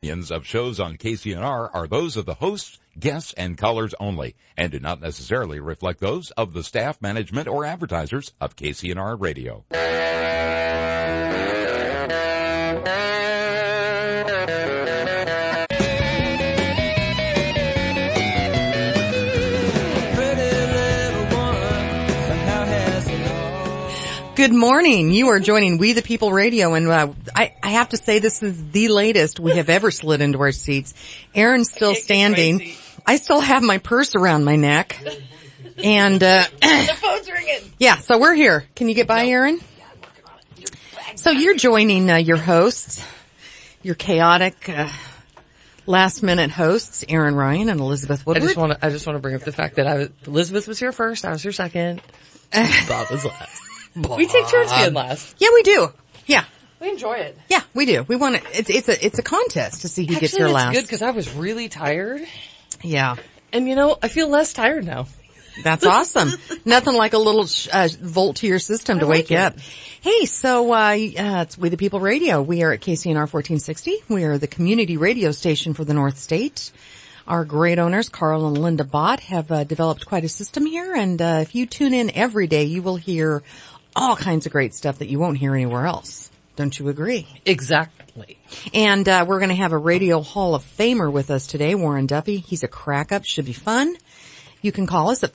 opinions of shows on KCNR are those of the hosts, guests, and callers only, and do not necessarily reflect those of the staff, management, or advertisers of KCNR Radio. Good morning. You are joining We the People Radio, and I have to say this is the latest we have ever slid into our seats. Aaron's still standing. I still have my purse around my neck. And the phone's ringing. Yeah, so we're here. Can you get by, Aaron? So you're joining your hosts, your chaotic last-minute hosts, Aaron Ryan and Elizabeth Woodward. I just want to bring up the fact that Elizabeth was here first, I was here second, Bob was last. We take turns being last. Yeah, we do. Yeah. We enjoy it. Yeah, we do. We want to, it's a contest to see who gets here last. Actually, it's good because I was really tired. Yeah. And I feel less tired now. That's awesome. Nothing like a little volt to your system to wake you up. Hey, so it's We the People Radio. We are at KCNR 1460. We are the community radio station for the North State. Our great owners, Carl and Linda Bott, have developed quite a system here, and if you tune in every day, you will hear all kinds of great stuff that you won't hear anywhere else. Don't you agree? Exactly. And we're going to have a Radio Hall of Famer with us today, Warren Duffy. He's a crack-up. Should be fun. You can call us at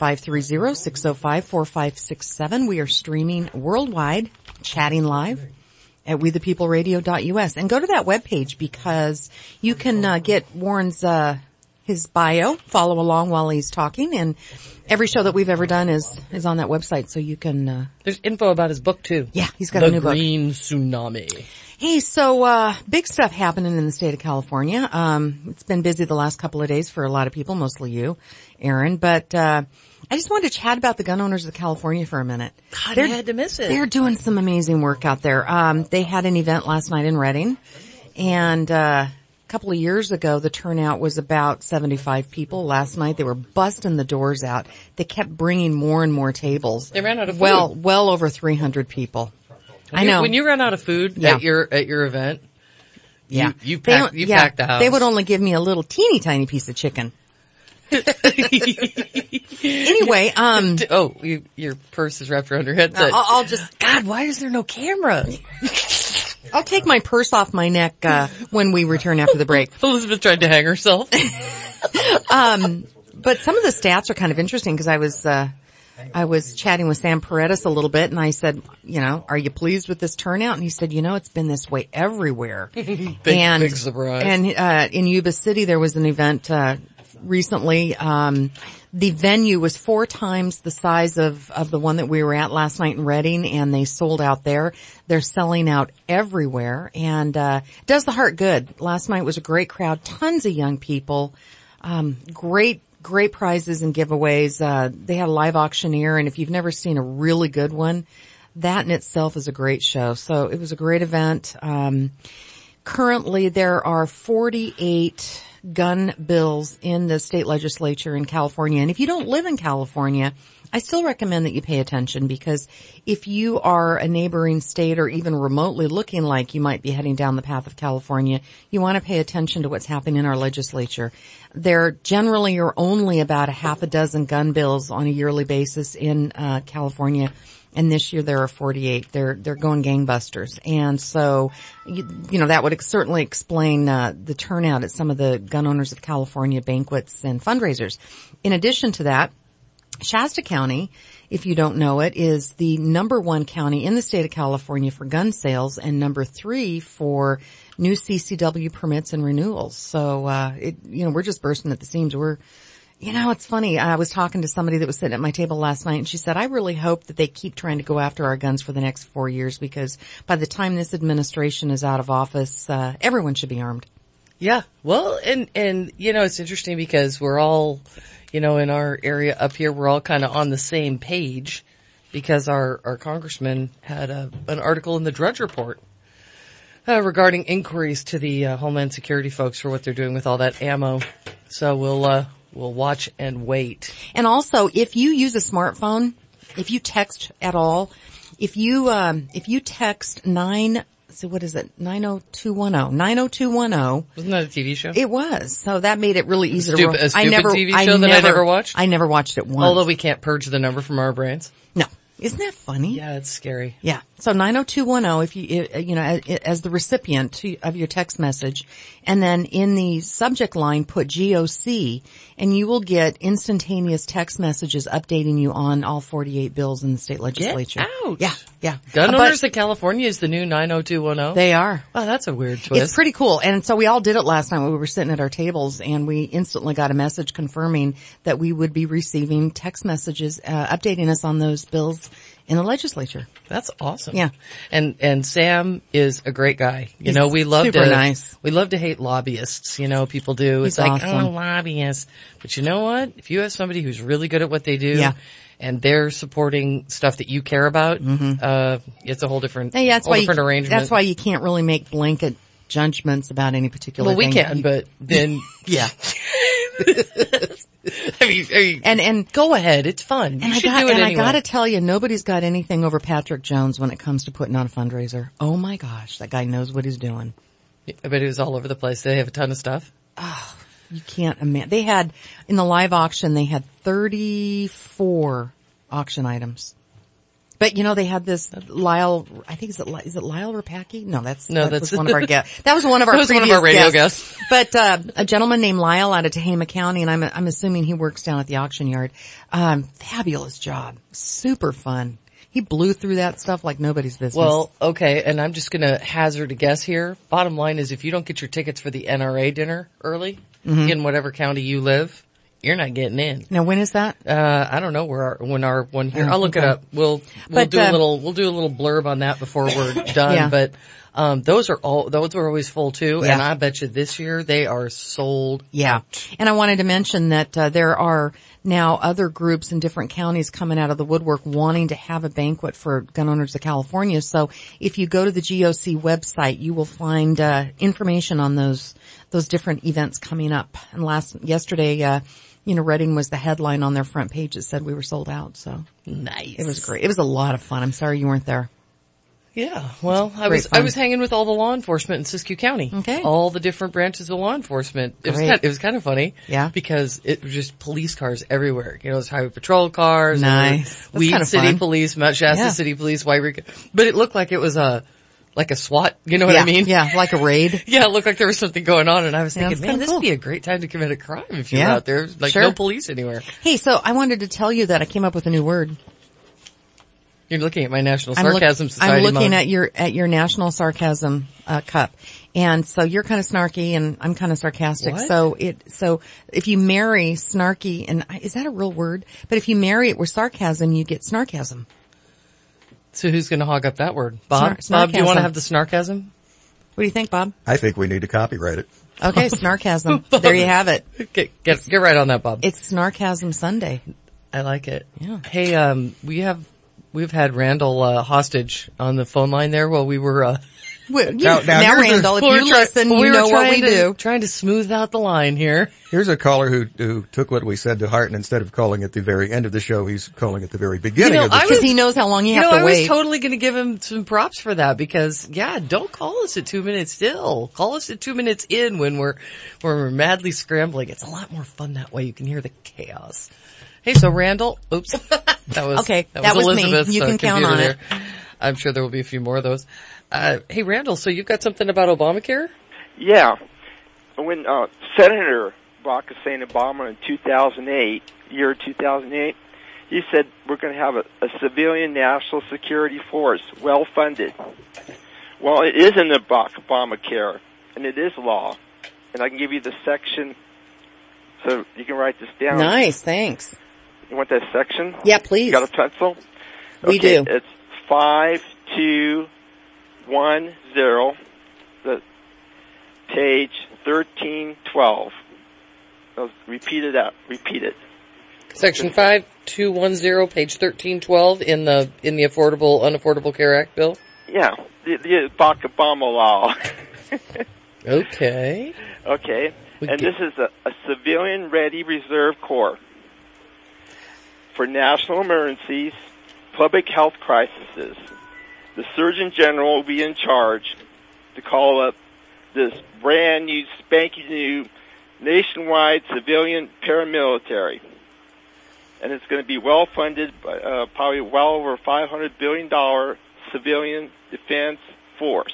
530-605-4567. We are streaming worldwide, chatting live at wethepeopleradio.us. And go to that webpage because you can get Warren's his bio, follow along while he's talking, and every show that we've ever done is on that website, so you can there's info about his book too. Yeah, he's got a new book. The Green Tsunami. Hey, so big stuff happening in the state of California. It's been busy the last couple of days for a lot of people, mostly you, Aaron, but I just wanted to chat about the gun owners of California for a minute. God, I had to miss it. They're doing some amazing work out there. They had an event last night in Redding, and a couple of years ago, the turnout was about 75 people. Last night, they were busting the doors out. They kept bringing more and more tables. They ran out of food. Well over 300 people. I know. When you run out of food at your event, yeah, you pack the house. They would only give me a little teeny tiny piece of chicken. Anyway, your purse is wrapped around your headset. God, why is there no camera? I'll take my purse off my neck when we return after the break. Elizabeth tried to hang herself. But some of the stats are kind of interesting because I was chatting with Sam Paredes a little bit, and I said, are you pleased with this turnout? And he said, it's been this way everywhere. Big surprise. And in Yuba City, there was an event recently. The venue was 4 times the size of the one that we were at last night in Redding, and they sold out there. They're selling out everywhere, and it does the heart good. Last night was a great crowd, tons of young people, great prizes and giveaways. They had a live auctioneer, and if you've never seen a really good one, that in itself is a great show. So it was a great event. Currently there are 48 gun bills in the state legislature in California. And if you don't live in California, I still recommend that you pay attention, because if you are a neighboring state or even remotely looking like you might be heading down the path of California, you want to pay attention to what's happening in our legislature. There generally are only about a half a dozen gun bills on a yearly basis in California. And this year there are 48. They're going gangbusters. And so, that would certainly explain the turnout at some of the Gun Owners of California banquets and fundraisers. In addition to that, Shasta County, if you don't know it, is the number 1 county in the state of California for gun sales and number 3 for new CCW permits and renewals. So, we're just bursting at the seams. It's funny. I was talking to somebody that was sitting at my table last night, and she said, I really hope that they keep trying to go after our guns for the next 4 years, because by the time this administration is out of office, everyone should be armed. Yeah. Well, and it's interesting because we're all, in our area up here, we're all kind of on the same page, because our congressman had an article in the Drudge Report regarding inquiries to the Homeland Security folks for what they're doing with all that ammo. So we'll watch and wait. And also, if you use a smartphone, if you text at all, if you text so what is it? 90210. 90210. Wasn't that a TV show? It was. So that made it really easy A to stupid TV show that I never watched? I never watched it once. Although we can't purge the number from our brains. No. Isn't that funny? Yeah, it's scary. Yeah. So 90210, if you know, as the recipient of your text message, and then in the subject line put GOC, and you will get instantaneous text messages updating you on all 48 bills in the state legislature. Get out. Yeah. Yeah. Gun owners in California is the new 90210. They are. Wow, that's a weird twist. It's pretty cool. And so we all did it last night when we were sitting at our tables, and we instantly got a message confirming that we would be receiving text messages, updating us on those bills in the legislature. That's awesome. Yeah. And Sam is a great guy. You He's know, we love super to, nice. we love to hate lobbyists. You know, people do. He's It's like, awesome. oh, lobbyists. But you know what? If you have somebody who's really good at what they do. Yeah. And they're supporting stuff that you care about, it's a whole different, different arrangement. That's why you can't really make blanket judgments about any particular well, thing. we can, but then, yeah. I mean, And go ahead. It's fun. You should do it anyway. I gotta tell you, nobody's got anything over Patrick Jones when it comes to putting on a fundraiser. Oh my gosh, that guy knows what he's doing. I bet it was all over the place. They have a ton of stuff. Oh, you can't imagine. They had, in the live auction, they had 34 auction items. But you know, they had this Lyle, I think is it Lyle Rapacki? No, that was one of our guests. That was one of our that was one of our radio guests. But, a gentleman named Lyle out of Tehama County, and I'm assuming he works down at the auction yard. Fabulous job. Super fun. He blew through that stuff like nobody's business. Well, okay, and I'm just gonna hazard a guess here. Bottom line is if you don't get your tickets for the NRA dinner early, in whatever county you live, you're not getting in. Now when is that? I don't know when our one here. I'll look it up. We'll do a little blurb on that before we're done. Yeah. But those are always full too. Yeah. And I bet you this year they are sold. Yeah. And I wanted to mention that there are now other groups in different counties coming out of the woodwork wanting to have a banquet for gun owners of California. So if you go to the GOC website, you will find information on those different events coming up. And yesterday, Reading was the headline on their front page that said we were sold out. So nice. It was great. It was a lot of fun. I'm sorry you weren't there. Yeah, well, I was hanging with all the law enforcement in Siskiyou County. Okay. All the different branches of law enforcement. It was kind of funny. Yeah. Because it was just police cars everywhere. You know, there's highway patrol cars. Nice. Weed City Police, Mount Shasta City Police, Wairika. But it looked like it was like a SWAT, you know what I mean? Yeah, like a raid. Yeah, it looked like there was something going on, and I was thinking, that's man, this cool. would be a great time to commit a crime if you're out there. Like, sure. no police anywhere. Hey, so I wanted to tell you that I came up with a new word. You're looking at my National Sarcasm Society. I'm looking mug. at your National Sarcasm cup, and so you're kind of snarky and I'm kind of sarcastic. What? So if you marry snarky, and is that a real word? But if you marry it with sarcasm, you get snarkasm. So who's going to hog up that word, Bob? Snarkasm. Bob, do you want to have the snarkasm? What do you think, Bob? I think we need to copyright it. Okay, snarkasm. There you have it. Get right on that, Bob. It's Snarkasm Sunday. I like it. Yeah. Hey, we've had Randall hostage on the phone line there while we were Now Randall, if you listen, you know what we do. Trying to smooth out the line here. Here's a caller who took what we said to heart, and instead of calling at the very end of the show, he's calling at the very beginning of the show. Because he knows how long you have to I wait. was totally going to give him some props for that because, don't call us at 2 minutes still. Call us at 2 minutes in when we're madly scrambling. It's a lot more fun that way. You can hear the chaos. Hey, so Randall, oops. That was Elizabeth, me. You can count on it. I'm sure there will be a few more of those. Hey, Randall, so you've got something about Obamacare? Yeah. When Senator Barack Hussein Obama in 2008, he said we're going to have a civilian national security force, well-funded. Well, it is in the Obamacare, and it is law. And I can give you the section so you can write this down. Nice, thanks. You want that section? Yeah, please. You got a pencil? We do. It's 5210, the page 1312. Repeat it. Section 5210, page 1312 in the Unaffordable Care Act bill? Yeah, the Barack Obama law. Okay. Okay. This is a civilian ready reserve corps for national emergencies, public health crises. The Surgeon General will be in charge to call up this brand new, spanking new, nationwide civilian paramilitary. And it's going to be well funded, probably well over $500 billion civilian defense force.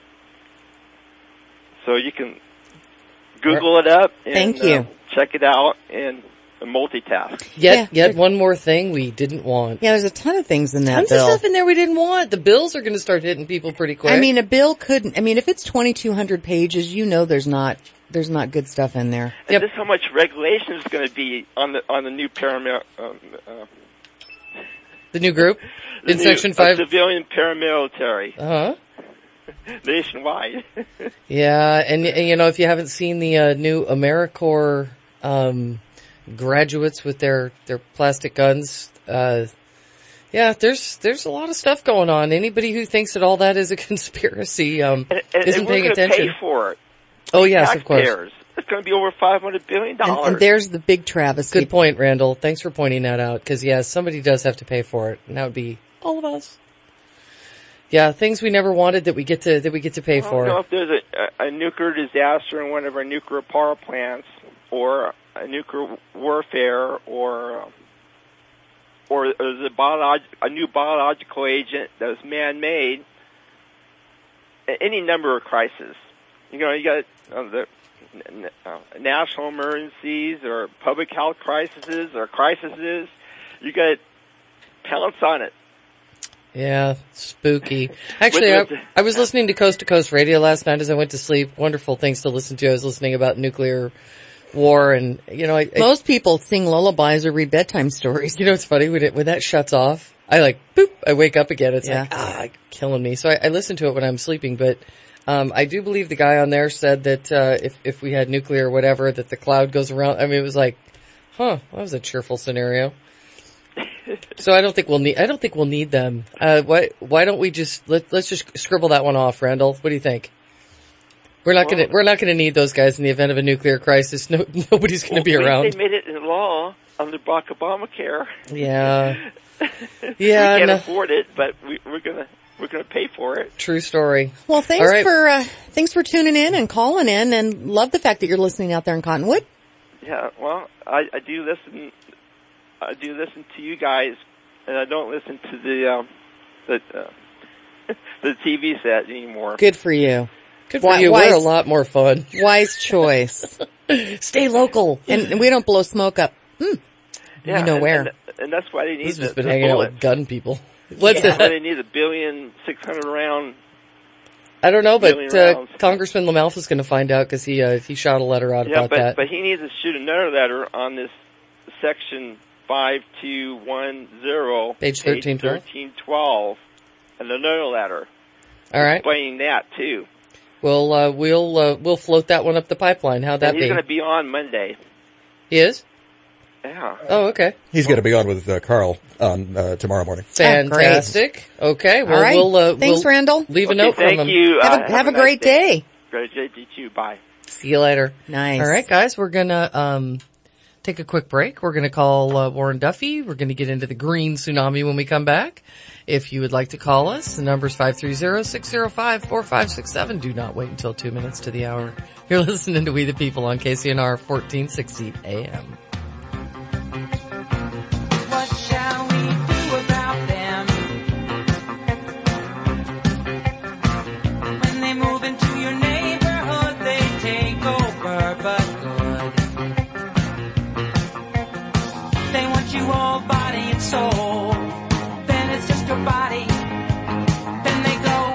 So you can Google it up and Thank you. Check it out and multitask. Yet one more thing we didn't want. Yeah, there's a ton of things in that Tons bill. of stuff in there we didn't want. The bills are going to start hitting people pretty quick. I mean, a bill couldn't. I mean, if it's 2,200 pages, you know, there's not good stuff in there. And this is how much regulation is going to be on the new the new group in Section 5, civilian paramilitary. Uh-huh. Nationwide. Yeah, and you know, if you haven't seen the new AmeriCorps graduates with their plastic guns, yeah, there's a lot of stuff going on. Anybody who thinks that all that is a conspiracy isn't paying attention. Pay for it. Oh yes, of course. Taxpayers. It's going to be over $500 billion. And there's the big travesty. Good point, Randall. Thanks for pointing that out. Because yes, somebody does have to pay for it, and that would be all of us. Yeah, things we never wanted that we get to pay for. If there's a nuclear disaster in one of our nuclear power plants, or a nuclear warfare, or there's a new biological agent that was man-made, any number of crises. You know, you got the national emergencies, or public health crises, or crises. You got to pounce on it. Yeah, spooky. Actually, I was listening to Coast Radio last night as I went to sleep. Wonderful things to listen to. I was listening about nuclear war, and you know, most people sing lullabies or read bedtime stories. You know, it's funny when that shuts off. I wake up again. It's killing me. So I listen to it when I'm sleeping, but I do believe the guy on there said that if we had nuclear or whatever, that the cloud goes around. I mean, it was like, that was a cheerful scenario. So I don't think we'll need them. Why don't we let's just scribble that one off, Randall? What do you think? We're not gonna need those guys in the event of a nuclear crisis. Nobody's gonna be around. They made it in law under Barack Obamacare. Yeah. We can't afford it, but we're gonna pay for it. True story. Well, thanks for tuning in and calling in, and love the fact that you're listening out there in Cottonwood. Yeah, well, I do listen. I do listen to you guys, and I don't listen to the TV set anymore. Good for you. Good for you. We're a lot more fun. Wise choice. Stay local, and we don't blow smoke up. Yeah, you know where. And that's why they need the been hanging bullets. out with gun people. What's that? That's why they need 1,600,000,000 round. I don't know, but Congressman LaMalfa is going to find out because he shot a letter out about that. But he needs to shoot another letter on this section 5210, page 1312, and another letter. All right, explaining that too. Well, we'll float that one up the pipeline. How'd that be? He's going to be on Monday. He is? Yeah. Oh, okay. He's going to be on with Carl on tomorrow morning. Fantastic. Okay. Well, all right. Thanks, Randall. Leave a note from him. Thank you. Have a great day. Great day to you. Bye. See you later. Nice. All right, guys. We're gonna take a quick break. We're going to call Warren Duffy. We're going to get into the green tsunami when we come back. If you would like to call us, the number is 530-605-4567. Do not wait until 2 minutes to the hour. You're listening to We the People on KCNR 1460 AM. What shall we do about them? When they move into your neighborhood, they take over, but good. They want you all body and soul. Then it's just your body. Then they go.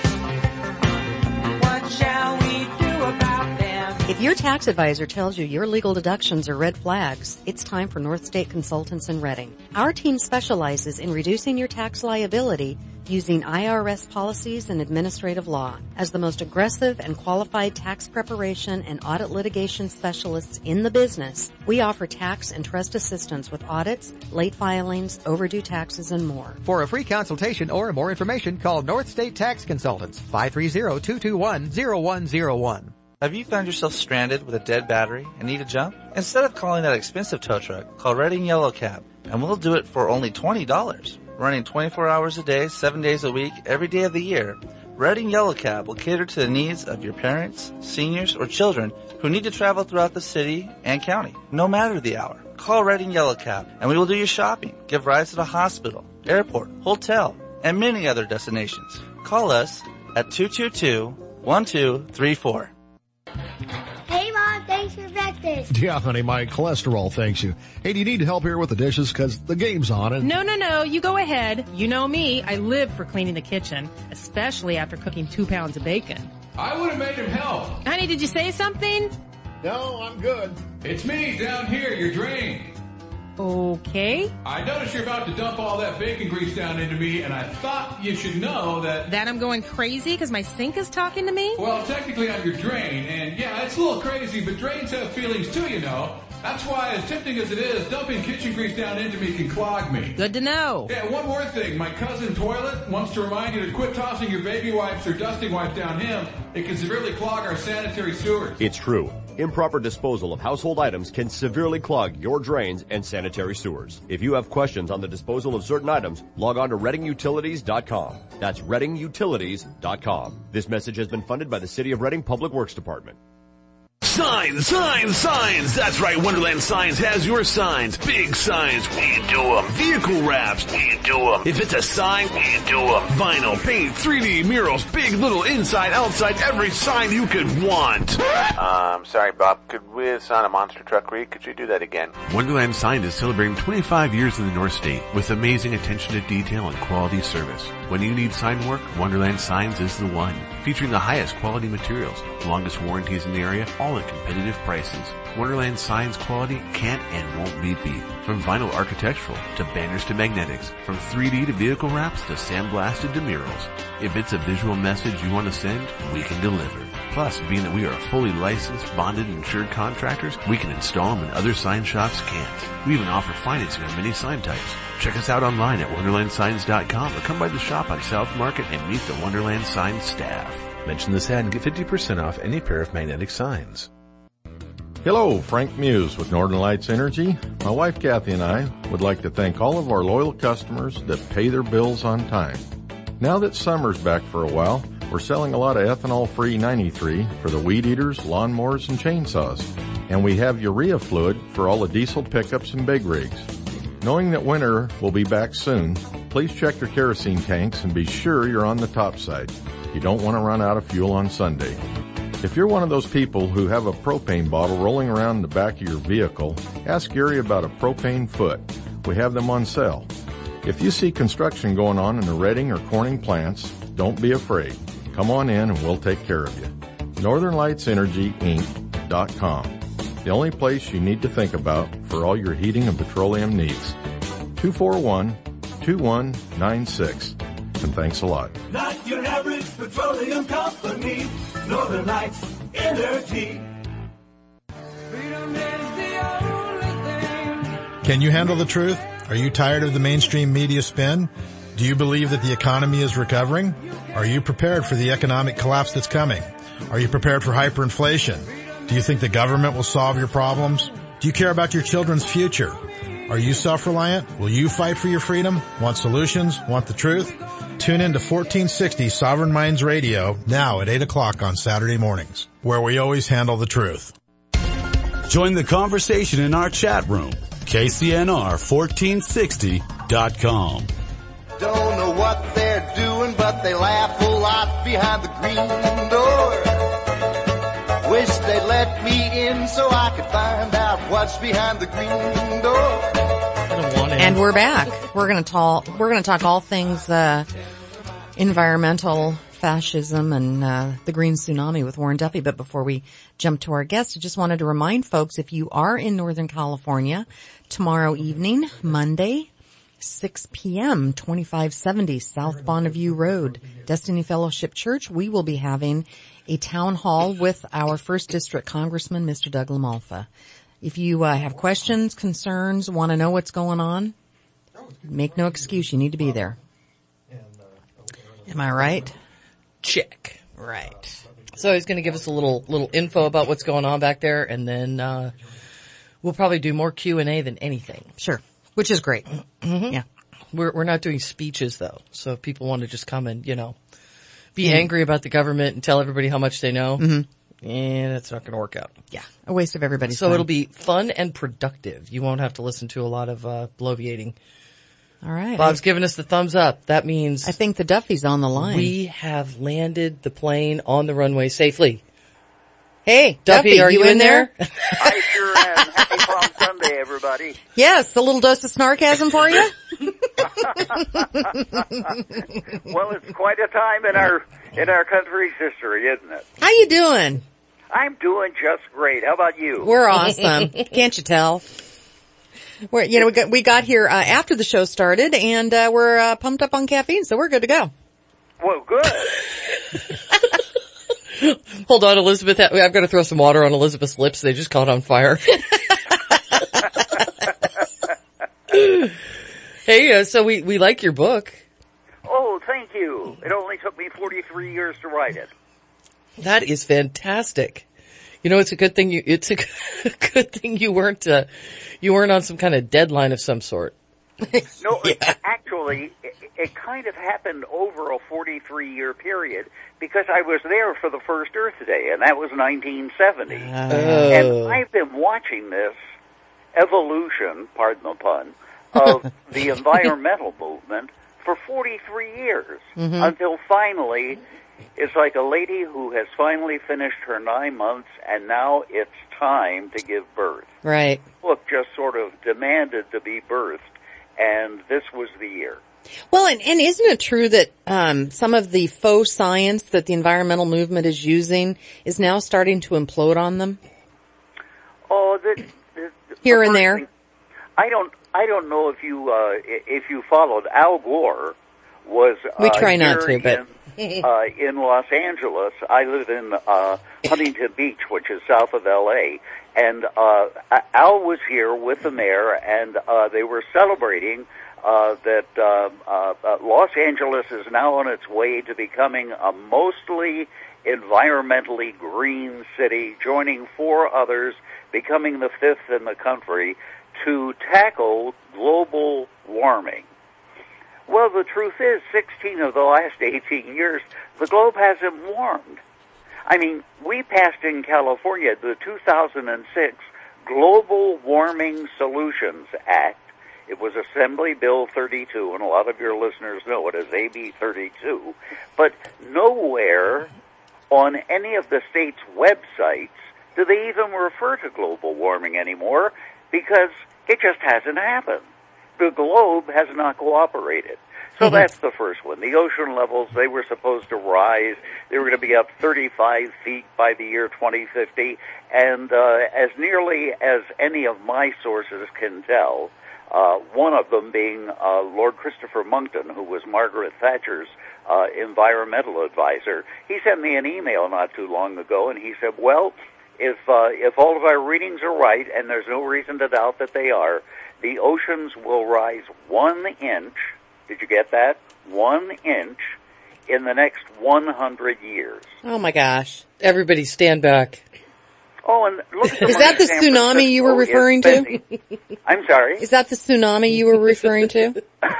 What shall we do about them? If your tax advisor tells you your legal deductions are red flags, it's time for North State Consultants in Reading. Our team specializes in reducing your tax liability using IRS policies and administrative law. As the most aggressive and qualified tax preparation and audit litigation specialists in the business, we offer tax and trust assistance with audits, late filings, overdue taxes, and more. For a free consultation or more information, call North State Tax Consultants, 530-221-0101. Have you found yourself stranded with a dead battery and need a jump? Instead of calling that expensive tow truck, call Reading Yellow Cab, and we'll do it for only $20. Running 24 hours a day, 7 days a week, every day of the year. Reading Yellow Cab will cater to the needs of your parents, seniors, or children who need to travel throughout the city and county, no matter the hour. Call Reading Yellow Cab and we will do your shopping, give rides to the hospital, airport, hotel, and many other destinations. Call us at 222-1234. Hey, Mom, thanks for breakfast. Yeah, honey, my cholesterol thanks you. Hey, do you need help here with the dishes? 'Cause the game's on and... No, you go ahead. You know me, I live for cleaning the kitchen, especially after cooking 2 pounds of bacon. I would have made him help. Honey, did you say something? No, I'm good. It's me down here, your drain. Okay. I noticed you're about to dump all that bacon grease down into me, and I thought you should know that... That I'm going crazy because my sink is talking to me? Well, technically I'm your drain, and yeah, it's a little crazy, but drains have feelings too, you know. That's why, as tempting as it is, dumping kitchen grease down into me can clog me. Good to know. Yeah, one more thing. My cousin Toilet wants to remind you to quit tossing your baby wipes or dusting wipes down him. It can severely clog our sanitary sewers. It's true. Improper disposal of household items can severely clog your drains and sanitary sewers. If you have questions on the disposal of certain items, log on to ReadingUtilities.com. That's ReadingUtilities.com. This message has been funded by the City of Reading Public Works Department. Signs! That's right, Wonderland Signs has your signs. Big signs, we do them. Vehicle wraps, we do them. If it's a sign, we do them. Vinyl, paint, 3D murals, big, little, inside, outside, every sign you could want. Sorry, Bob. Could we assign a monster truck read? Could you do that again? Wonderland Signs is celebrating 25 years in the North State with amazing attention to detail and quality service. When you need sign work, Wonderland Signs is the one. Featuring the highest quality materials, longest warranties in the area, all at competitive prices. Wonderland Signs quality can't and won't be beat. From vinyl architectural to banners to magnetics, from 3D to vehicle wraps to sandblasted to murals. If it's a visual message you want to send, we can deliver. Plus, being that we are fully licensed, bonded, and insured contractors, we can install them when other sign shops can't. We even offer financing on many sign types. Check us out online at WonderlandSigns.com or come by the shop on South Market and meet the Wonderland Signs staff. Mention this ad and get 50% off any pair of magnetic signs. Hello, Frank Muse with Northern Lights Energy. My wife Kathy and I would like to thank all of our loyal customers that pay their bills on time. Now that summer's back for a while, we're selling a lot of ethanol-free 93 for the weed eaters, lawnmowers, and chainsaws. And we have urea fluid for all the diesel pickups and big rigs. Knowing that winter will be back soon, please check your kerosene tanks and be sure you're on the top side. You don't want to run out of fuel on Sunday. If you're one of those people who have a propane bottle rolling around in the back of your vehicle, ask Gary about a propane foot. We have them on sale. If you see construction going on in the Reading or Corning plants, don't be afraid. Come on in and we'll take care of you. NorthernLightsEnergyInc.com. The only place you need to think about for all your heating and petroleum needs. 241-2196. And thanks a lot. Not your average petroleum company. Northern Lights Energy. Can you handle the truth? Are you tired of the mainstream media spin? Do you believe that the economy is recovering? Are you prepared for the economic collapse that's coming? Are you prepared for hyperinflation? Do you think the government will solve your problems? Do you care about your children's future? Are you self-reliant? Will you fight for your freedom? Want solutions? Want the truth? Tune in to 1460 Sovereign Minds Radio now at 8 o'clock on Saturday mornings, where we always handle the truth. Join the conversation in our chat room, KCNR1460.com. Don't know what they're doing, but they laugh a lot behind the green door. Wish they'd let me in so I could find out what's behind the green door. And we're back. We're going to talk all things environmental, fascism, and the green tsunami with Warren Duffy. But before we jump to our guest, I just wanted to remind folks, if you are in Northern California, tomorrow evening, Monday, 6 p.m., 2570 South Bonneview Road, Destiny Fellowship Church, we will be having a town hall with our 1st District Congressman, Mr. Doug LaMalfa. If you have questions, concerns, want to know what's going on, make no excuse. You need to be there. Am I right? Check. Right. So he's going to give us a little info about what's going on back there, and then we'll probably do more Q&A than anything. Sure. Which is great. Mm-hmm. Yeah. We're not doing speeches though. So if people want to just come and, be angry about the government and tell everybody how much they know. Mm-hmm. And it's not going to work out. Yeah. A waste of everybody's time. So it'll be fun and productive. You won't have to listen to a lot of, bloviating. All right. Bob's giving us the thumbs up. That means I think the Duffy's on the line. We have landed the plane on the runway safely. Hey, Duffy, are you in there? I sure am. Happy Palm Sunday, everybody. Yes, a little dose of snarkasm for you. Well, it's quite a time in our country's history, isn't it? How you doing? I'm doing just great. How about you? We're awesome. Can't you tell? We got here after the show started, and we're pumped up on caffeine, so we're good to go. Well, good. Hold on, Elizabeth. I've got to throw some water on Elizabeth's lips. They just caught on fire. Hey, so we like your book. Oh, thank you. It only took me 43 years to write it. That is fantastic. You know, it's a good thing you weren't on some kind of deadline of some sort. No, actually, it kind of happened over a 43-year period because I was there for the first Earth Day, and that was 1970. And I've been watching this evolution, pardon the pun, of the environmental movement for 43 years until finally it's like a lady who has finally finished her 9 months and now it's time to give birth. Right. Book just sort of demanded to be birthed, and this was the year. Well, and isn't it true that some of the faux science that the environmental movement is using is now starting to implode on them? Oh, here and there. Thing, I don't know if you followed. Al Gore was we try not to, but in Los Angeles. I live in Huntington Beach, which is south of L.A., and Al was here with the mayor, and they were celebrating that Los Angeles is now on its way to becoming a mostly environmentally green city, joining 4 others, becoming the 5th in the country to tackle global warming. Well, the truth is, 16 of the last 18 years, the globe hasn't warmed. I mean, we passed in California the 2006 Global Warming Solutions Act. It was Assembly Bill 32, and a lot of your listeners know it as AB 32. But nowhere on any of the state's websites do they even refer to global warming anymore because it just hasn't happened. The globe has not cooperated. So that's the first one. The ocean levels, they were supposed to rise. They were going to be up 35 feet by the year 2050. And as nearly as any of my sources can tell, one of them being Lord Christopher Monckton, who was Margaret Thatcher's environmental advisor, he sent me an email not too long ago, and he said, well, if all of our readings are right, and there's no reason to doubt that they are, the oceans will rise 1 inch. Did you get that? 1 inch in the next 100 years. Oh my gosh. Everybody stand back. Oh, and look at the Is that the tsunami you were referring to? I'm sorry? Is that the tsunami you were referring to?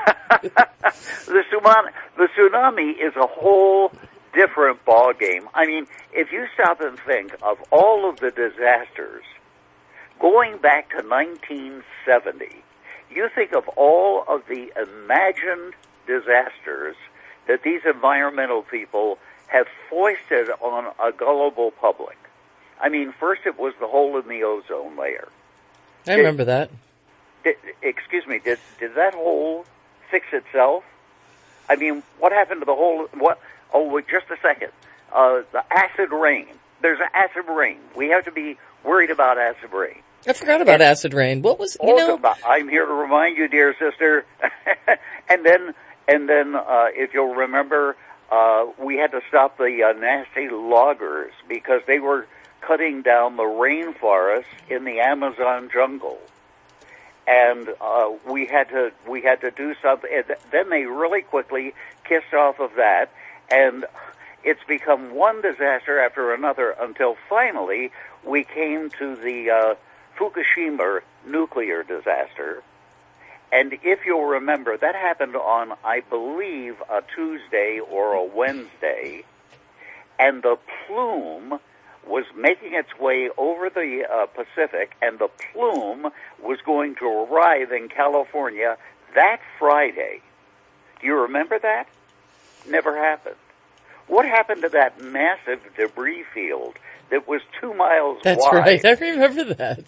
The tsunami is a whole different ball game. I mean, if you stop and think of all of the disasters going back to 1970, you think of all of the imagined disasters that these environmental people have foisted on a gullible public. I mean, first it was the hole in the ozone layer. I remember that. Excuse me, did that hole fix itself? I mean, what happened to the hole? Oh, wait, just a second. The acid rain. There's acid rain. We have to be worried about acid rain. I forgot about acid rain. What was, I'm here to remind you, dear sister. and then, if you'll remember, we had to stop the nasty loggers because they were cutting down the rainforest in the Amazon jungle. And we had to do something. Then they really quickly kissed off of that, and it's become one disaster after another until finally we came to the Fukushima nuclear disaster. And if you'll remember, that happened on, I believe, a Tuesday or a Wednesday, and the plume was making its way over the Pacific, and the plume was going to arrive in California that Friday. Do you remember that? Never happened. What happened to that massive debris field that was 2 miles That's wide? right. I remember that.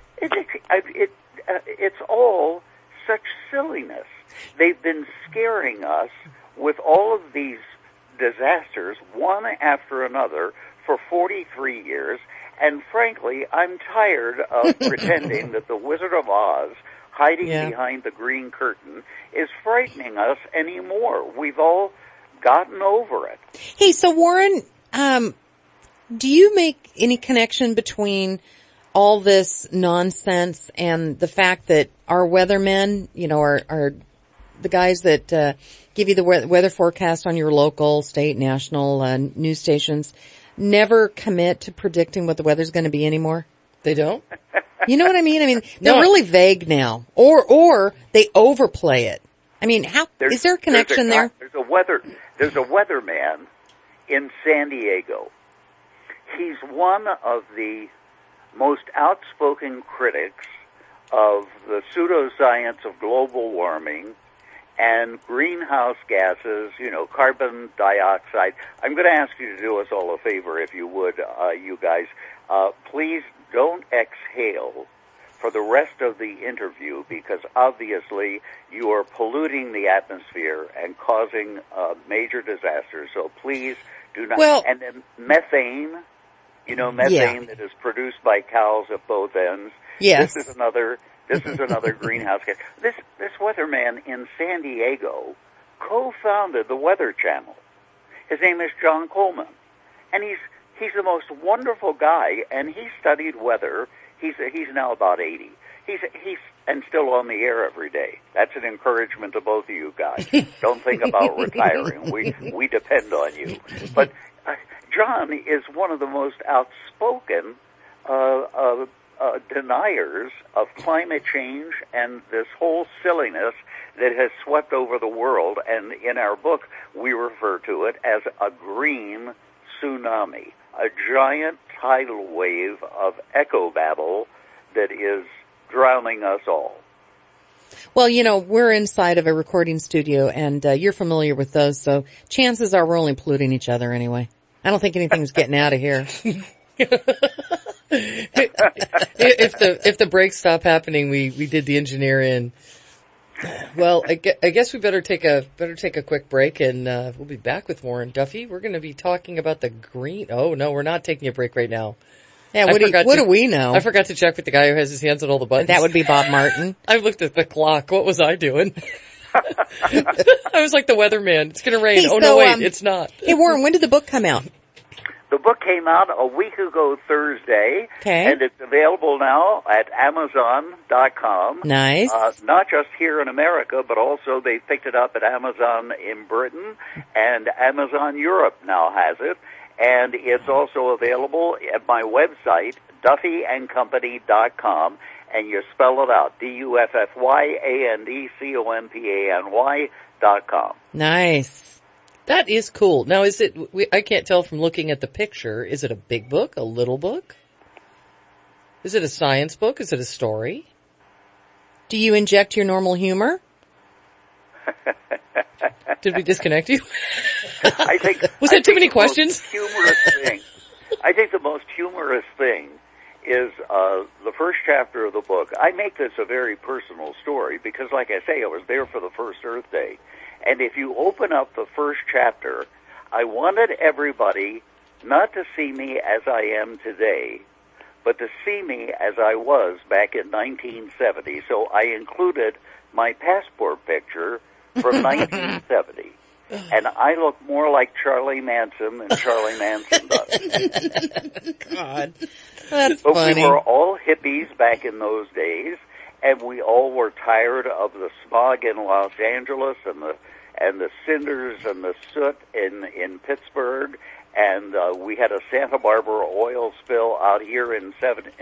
It's all such silliness. They've been scaring us with all of these disasters, one after another, for 43 years, and frankly, I'm tired of pretending that the Wizard of Oz, hiding behind the green curtain, is frightening us anymore. We've all gotten over it. Hey, so Warren, do you make any connection between all this nonsense and the fact that our weathermen, are the guys that give you the weather forecast on your local, state, national news stations, never commit to predicting what the weather's going to be anymore? They don't? You know what I mean? They're really vague now, or they overplay it. I mean, is there a connection there? There's a weatherman in San Diego. He's one of the most outspoken critics of the pseudoscience of global warming and greenhouse gases, carbon dioxide. I'm going to ask you to do us all a favor, if you would, you guys. Please don't exhale for the rest of the interview, because obviously you are polluting the atmosphere and causing major disasters. So please do not. Well, and then methane, methane that is produced by cows at both ends. Yes. This is another greenhouse gas. This weatherman in San Diego co-founded the Weather Channel. His name is John Coleman, and he's the most wonderful guy. And he studied weather. He's now about 80. He's and still on the air every day. That's an encouragement to both of you guys. Don't think about retiring. We depend on you. But John is one of the most outspoken deniers of climate change and this whole silliness that has swept over the world. And in our book, we refer to it as a green tsunami, a giant tidal wave of echobabble that is drowning us all. Well, we're inside of a recording studio, and you're familiar with those, so chances are we're only polluting each other anyway. I don't think anything's getting out of here. If the breaks stop happening, we did the engineer in. Well, I guess we better take a quick break, and we'll be back with Warren Duffy. We're going to be talking about the green. Oh no, we're not taking a break right now. Yeah, what do we know? I forgot to check with the guy who has his hands on all the buttons. That would be Bob Martin. I looked at the clock. What was I doing? I was like the weatherman. It's going to rain. Hey, no, wait, it's not. Hey, Warren, when did the book come out? The book came out a week ago Thursday, and it's available now at Amazon.com. Nice. Not just here in America, but also they picked it up at Amazon in Britain, and Amazon Europe now has it. And it's also available at my website, DuffyandCompany.com, and you spell it out, DuffyandCompany.com. Nice. That is cool. Now, is it, I can't tell from looking at the picture, is it a big book, a little book? Is it a science book? Is it a story? Do you inject your normal humor? Did we disconnect you? I think was that too many questions? I think the most humorous thing is the first chapter of the book. I make this a very personal story because, like I say, I was there for the first Earth Day. And if you open up the first chapter, I wanted everybody not to see me as I am today, but to see me as I was back in 1970. So I included my passport picture from 1970. And I look more like Charlie Manson than Charlie Manson does. God, that's but funny. We were all hippies back in those days, and we all were tired of the smog in Los Angeles and the cinders and the soot in Pittsburgh, And we had a Santa Barbara oil spill out here in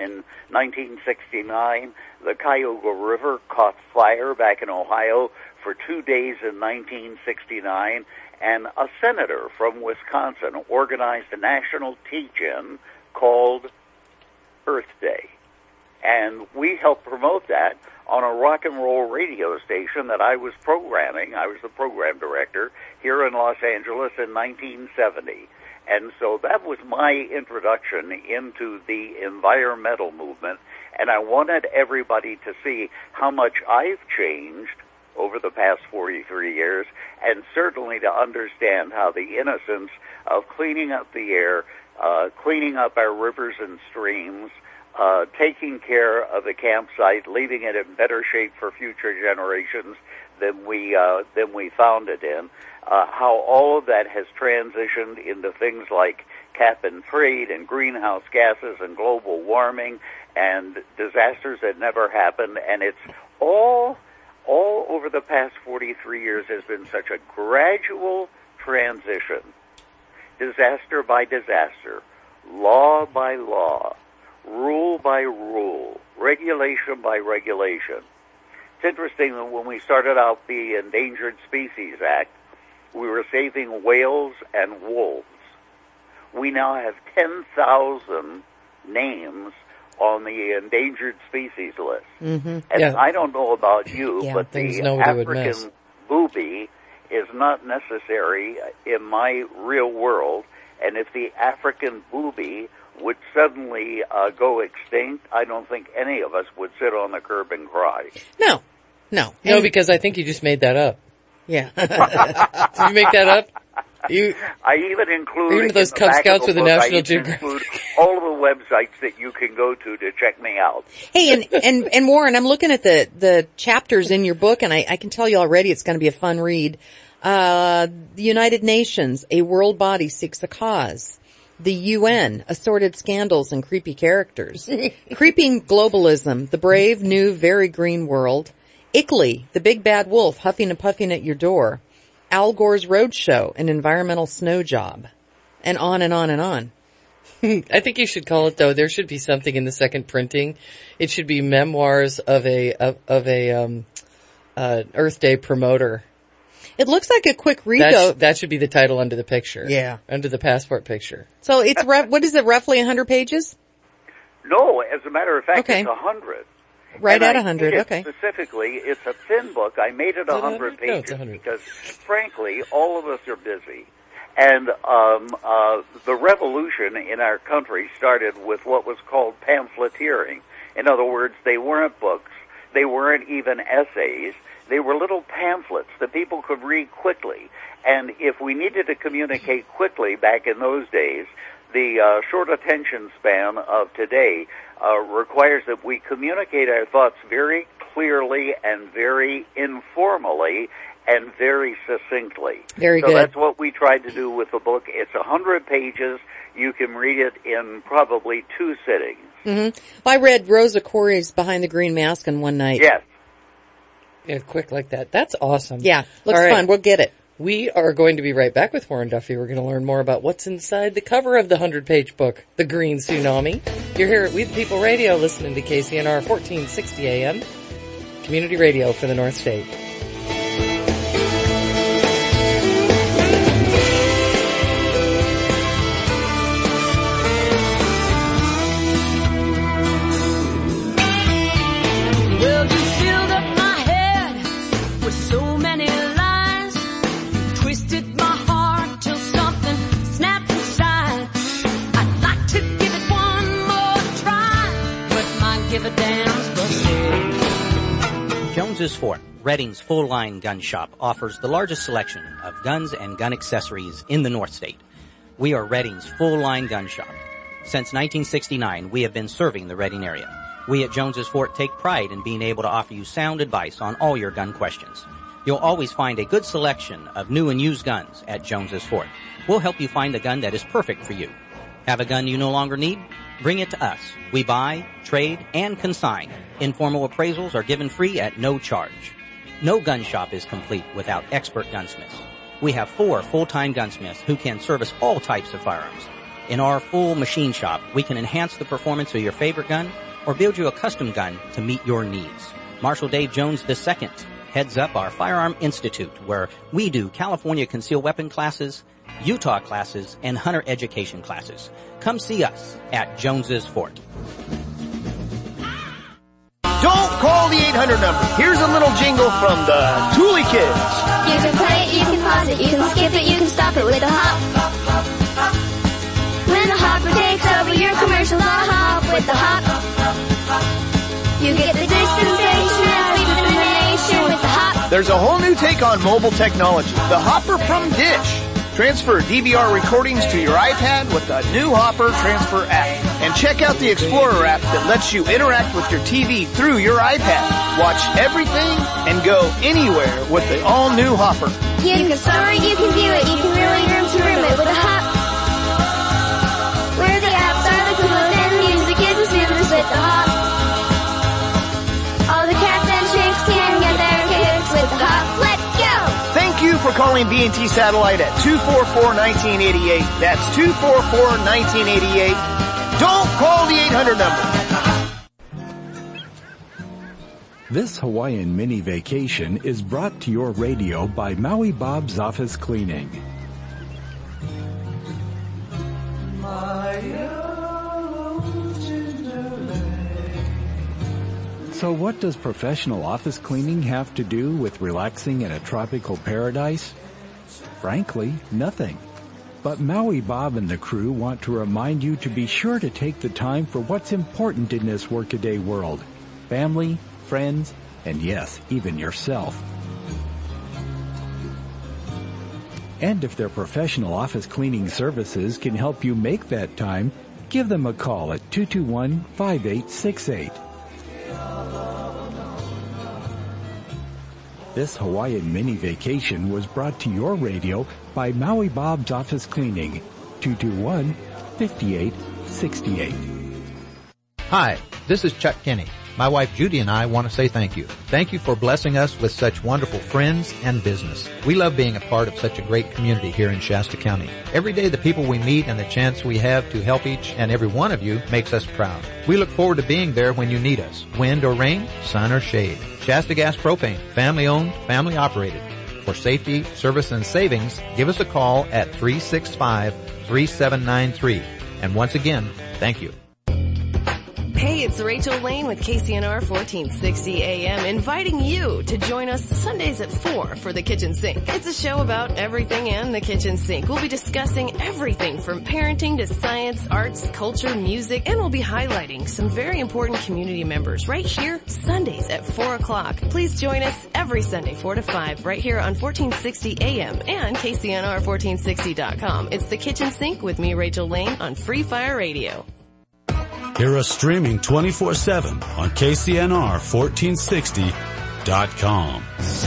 1969. The Cuyahoga River caught fire back in Ohio for 2 days in 1969. And a senator from Wisconsin organized a national teach-in called Earth Day. And we helped promote that on a rock and roll radio station that I was programming. I was the program director here in Los Angeles in 1970. And so that was my introduction into the environmental movement, and I wanted everybody to see how much I've changed over the past 43 years, and certainly to understand how the innocence of cleaning up the air, cleaning up our rivers and streams, taking care of the campsite, leaving it in better shape for future generations than we found it in, how all of that has transitioned into things like cap and trade and greenhouse gases and global warming and disasters that never happened. And it's all over the past 43 years has been such a gradual transition, disaster by disaster, law by law, rule by rule, regulation by regulation. It's interesting that when we started out the Endangered Species Act, we were saving whales and wolves. We now have 10,000 names on the endangered species list. Mm-hmm. And yeah. I don't know about you, but the African booby is not necessary in my real world. And if the African booby would suddenly go extinct, I don't think any of us would sit on the curb and cry. No, because I think you just made that up. Yeah. Did you make that up? I even include even those Cub Scouts with the National Geographic. Include all of the websites that you can go to check me out. Hey, and Warren, I'm looking at the chapters in your book, and I can tell you already it's going to be a fun read. The United Nations, a world body seeks a cause. The UN, assorted scandals and creepy characters. Creeping globalism, the brave, new, very green world. ICLEI, the big bad wolf huffing and puffing at your door. Al Gore's Roadshow, an environmental snow job. And on and on and on. I think you should call it, though, there should be something in the second printing. It should be memoirs of a Earth Day promoter. It looks like a quick read, though. That should be the title under the picture. Yeah. Under the passport picture. So it's, what is it, roughly 100 pages? No, as a matter of fact, okay. It's 100. Right at 100, okay. Specifically, it's a thin book. I made it 100 pages it's 100. Because, frankly, all of us are busy. And the revolution in our country started with what was called pamphleteering. In other words, they weren't books. They weren't even essays. They were little pamphlets that people could read quickly. And if we needed to communicate quickly back in those days, the short attention span of today requires that we communicate our thoughts very clearly and very informally and very succinctly. Very good. So that's what we tried to do with the book. It's 100 pages. You can read it in probably 2 sittings. Mm-hmm. Well, I read Rosa Corey's Behind the Green Mask in one night. Yes. Yeah, quick like that. That's awesome. Yeah, looks fun. We'll get it. We are going to be right back with Warren Duffy. We're going to learn more about what's inside the cover of the 100-page book, The Green Tsunami. You're here at We the People Radio listening to KCNR 1460 AM, community radio for the North State. Well, you filled up my head with so many lies. You twisted my heart till something snapped inside. I'd like to give it one more try, but my give a damn's busted. Jones's Fort, Redding's full-line gun shop, offers the largest selection of guns and gun accessories in the North State. We are Redding's full-line gun shop. Since 1969, we have been serving the Redding area. We at Jones's Fort take pride in being able to offer you sound advice on all your gun questions. You'll always find a good selection of new and used guns at Jones's Fort. We'll help you find the gun that is perfect for you. Have a gun you no longer need? Bring it to us. We buy, trade, and consign. Informal appraisals are given free at no charge. No gun shop is complete without expert gunsmiths. We have 4 full-time gunsmiths who can service all types of firearms. In our full machine shop, we can enhance the performance of your favorite gun or build you a custom gun to meet your needs. Marshal Dave Jones II heads up our Firearm Institute, where we do California concealed weapon classes, Utah classes, and hunter education classes. Come see us at Jones's Fort. Don't call the 800 number. Here's a little jingle from the Thule Kids. You can play it, you can pause it, you can skip it, you can stop it with a hop. When the hopper takes over your commercials, I'll hop with the hop. You get the distance station and speed of the nation with the hop. There's a whole new take on mobile technology. The Hopper from Dish. Transfer DVR recordings to your iPad with the new Hopper Transfer app. And check out the Explorer app that lets you interact with your TV through your iPad. Watch everything and go anywhere with the all-new Hopper. You can store it, you can view it, you can really room to room it with a hop. Where the apps are the coolest and the music is the smoothest with the hop. All the cats and chicks can get their kicks with the hop. Let's go! Thank you for calling B&T Satellite at 244-1988. That's 244-1988. Don't call the 800 number. This Hawaiian mini vacation is brought to your radio by Maui Bob's Office Cleaning. So what does professional office cleaning have to do with relaxing in a tropical paradise? Frankly, nothing. But Maui Bob and the crew want to remind you to be sure to take the time for what's important in this workaday world. Family, friends, and yes, even yourself. And if their professional office cleaning services can help you make that time, give them a call at 221-5868. This Hawaiian mini vacation was brought to your radio by Maui Bob's Office Cleaning, 221-5868. Hi, this is Chuck Kinney. My wife Judy and I want to say thank you. Thank you for blessing us with such wonderful friends and business. We love being a part of such a great community here in Shasta County. Every day the people we meet and the chance we have to help each and every one of you makes us proud. We look forward to being there when you need us. Wind or rain, sun or shade. Shasta Gas Propane, family owned, family operated. For safety, service, and savings, give us a call at 365-3793. And once again, thank you. Hey, it's Rachel Lane with KCNR 1460 AM, inviting you to join us Sundays at 4 for The Kitchen Sink. It's a show about everything in the kitchen sink. We'll be discussing everything from parenting to science, arts, culture, music, and we'll be highlighting some very important community members right here Sundays at 4 o'clock. Please join us every Sunday 4 to 5 right here on 1460 AM and KCNR1460.com. It's The Kitchen Sink with me, Rachel Lane, on Free Fire Radio. Hear us streaming 24/7 on KCNR1460.com.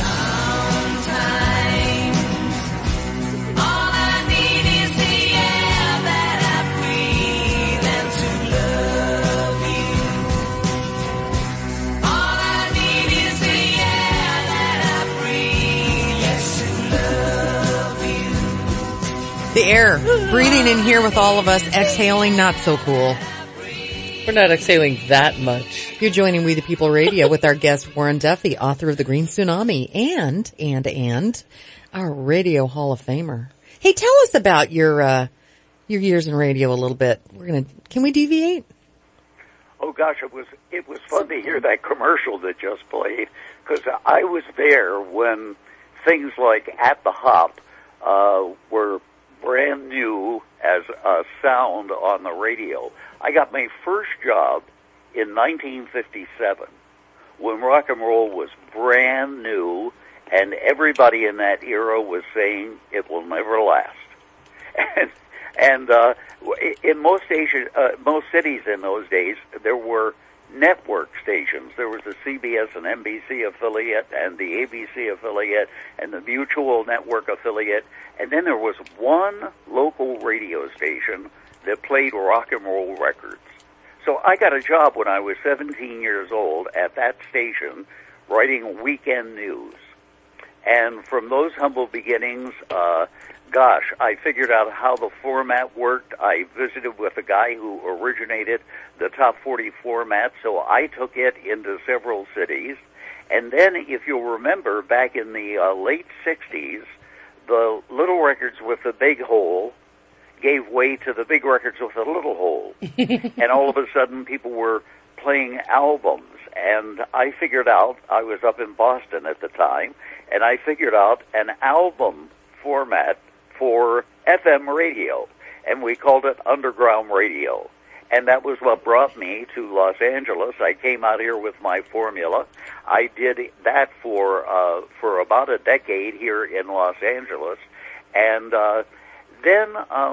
The air, breathing in here with all of us, exhaling, not so cool. We're not exhaling that much. You're joining We the People Radio with our guest Warren Duffy, author of The Green Tsunami, and our Radio Hall of Famer. Hey, tell us about your years in radio a little bit. Can we deviate? Oh gosh, it was fun to hear that commercial that just played, because I was there when things like At the Hop were brand new as a sound on the radio. I got my first job in 1957 when rock and roll was brand new, and everybody in that era was saying it will never last. And in most cities in those days, there were network stations. There was a CBS and NBC affiliate and the ABC affiliate and the Mutual Network affiliate, and then there was one local radio station that played rock and roll records. So I got a job when I was 17 years old at that station writing weekend news. And from those humble beginnings, gosh, I figured out how the format worked. I visited with a guy who originated the Top 40 format, so I took it into several cities. And then, if you'll remember, back in the late 60s, the little records with the big hole gave way to the big records with a little hole. And all of a sudden, people were playing albums. And I figured out, I was up in Boston at the time, and I figured out an album format for FM radio, and we called it underground radio. And that was what brought me to Los Angeles. I came out here with my formula. I did that for about a decade here in Los Angeles, and then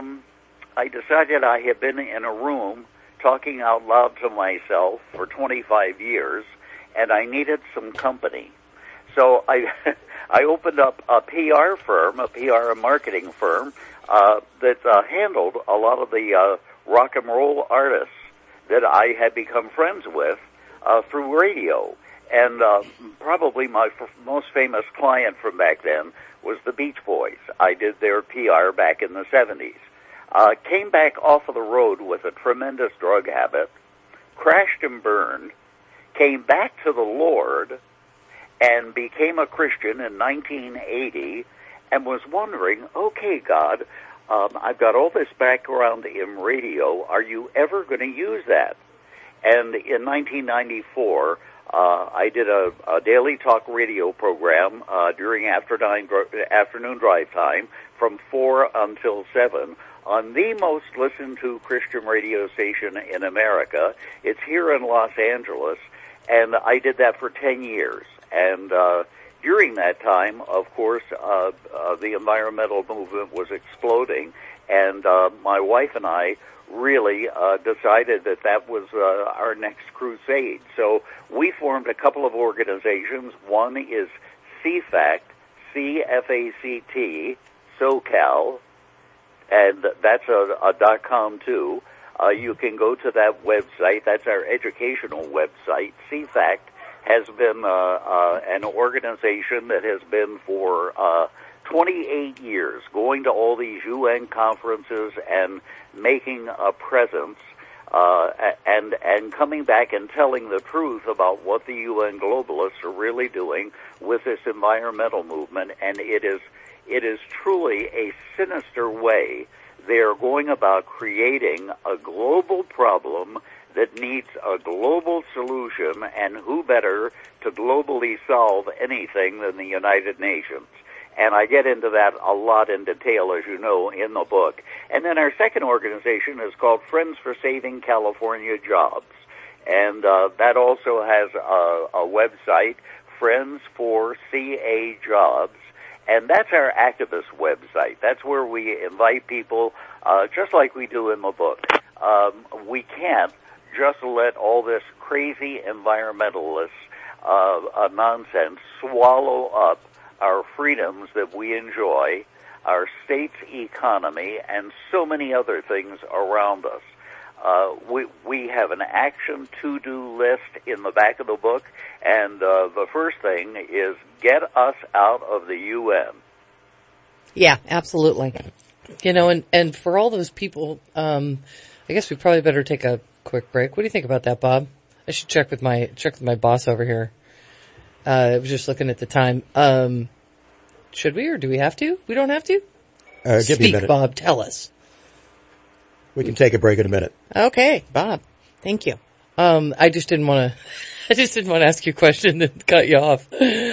I decided I had been in a room talking out loud to myself for 25 years, and I needed some company. So I opened up a PR firm, a PR and marketing firm, that handled a lot of the rock and roll artists that I had become friends with through radio. And probably my most famous client from back then was the Beach Boys. I did their PR back in the 70s. Came back off of the road with a tremendous drug habit, crashed and burned, came back to the Lord, and became a Christian in 1980, and was wondering, okay, God, I've got all this background in radio. Are you ever going to use that? And in 1994, I did a daily talk radio program during afternoon drive time from 4 until 7 on the most listened to Christian radio station in America. It's here in Los Angeles, and I did that for 10 years. And during that time, of course, the environmental movement was exploding, and my wife and I really decided that that was our next crusade. So we formed a couple of organizations. One is CFACT, C-F-A-C-T, SoCal, and that's a .com too. You can go to that website. That's our educational website. CFACT has been an organization that has been for 28 years, going to all these UN conferences and making a presence, and coming back and telling the truth about what the UN globalists are really doing with this environmental movement. And it is truly a sinister way they are going about creating a global problem that needs a global solution, and who better to globally solve anything than the United Nations? And I get into that a lot in detail, as you know, in the book. And then our second organization is called Friends for Saving California Jobs. And that also has a website, Friends for CA Jobs. And that's our activist website. That's where we invite people, just like we do in the book. We can't just let all this crazy environmentalist nonsense swallow up our freedoms that we enjoy, our state's economy, and so many other things around us. We have an action to-do list in the back of the book, and the first thing is get us out of the UN. Yeah, absolutely. You know, and for all those people, I guess we probably better take a quick break. What do you think about that, Bob? I should check with my boss over here. I was just looking at the time. Should we, or do we have to? We don't have to? Give me a minute. Bob, tell us. We can take a break in a minute. Okay, Bob. Thank you. I just didn't want to ask you a question and cut you off.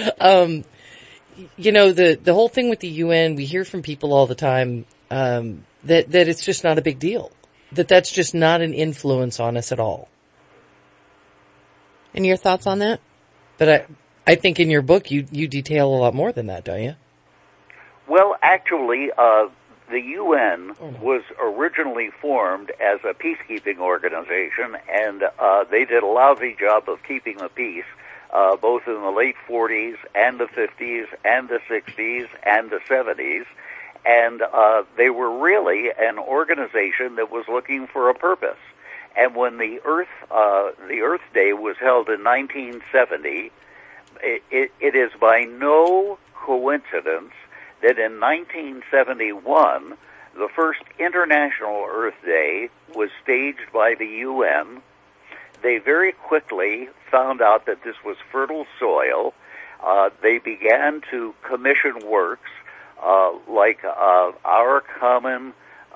You know, the whole thing with the UN, we hear from people all the time, that it's just not a big deal. That's just not an influence on us at all. And your thoughts on that? But I think in your book you detail a lot more than that, don't you? Well, actually, the UN was originally formed as a peacekeeping organization, and they did a lousy job of keeping the peace, both in the late 40s and the 50s and the 60s and the 70s. And they were really an organization that was looking for a purpose. And when the Earth Day was held in 1970, it is by no coincidence that in 1971, the first International Earth Day was staged by the UN. They very quickly found out that this was fertile soil. They began to commission works like Our Common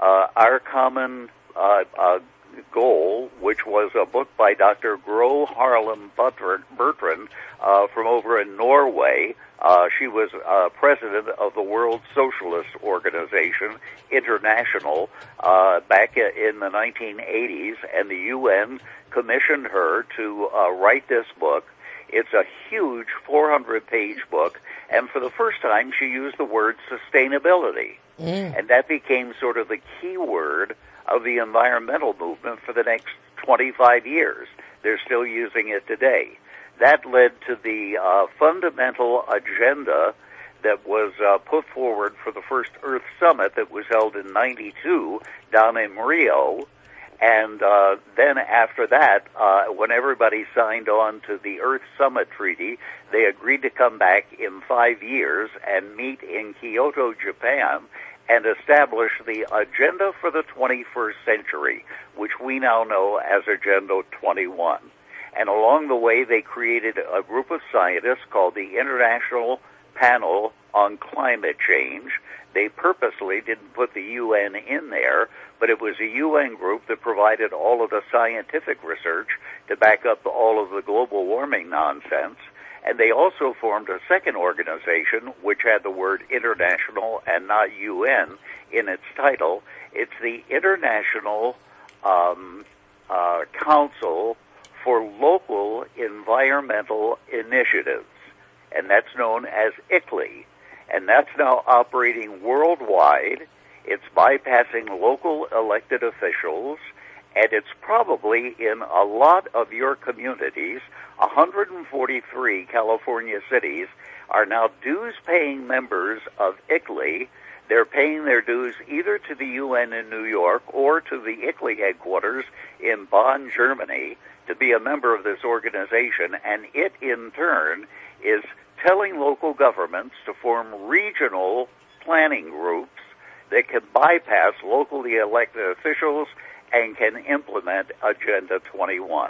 Goal, which was a book by Dr. Gro Harlem Bertrand from over in Norway. She was president of the World Socialist Organization, International, back in the 1980s, and the UN commissioned her to write this book. It's a huge 400-page book, and for the first time she used the word sustainability. And that became sort of the key word of the environmental movement for the next 25 years. They're still using it today. That led to the fundamental agenda that was put forward for the first Earth Summit that was held in '92 down in Rio. And then after that, when everybody signed on to the Earth Summit Treaty, they agreed to come back in 5 years and meet in Kyoto, Japan, and establish the Agenda for the 21st Century, which we now know as Agenda 21. And along the way, they created a group of scientists called the International Panel on Climate Change. They purposely didn't put the UN in there, but it was a UN group that provided all of the scientific research to back up all of the global warming nonsense. And they also formed a second organization, which had the word international and not UN in its title. It's the International Council for Local Environmental Initiatives, and that's known as ICLEI. And that's now operating worldwide. It's bypassing local elected officials, and it's probably in a lot of your communities. 143 California cities are now dues-paying members of ICLEI. They're paying their dues either to the UN in New York or to the ICLEI headquarters in Bonn, Germany, to be a member of this organization, and it, in turn, is telling local governments to form regional planning groups that can bypass locally elected officials and can implement Agenda 21.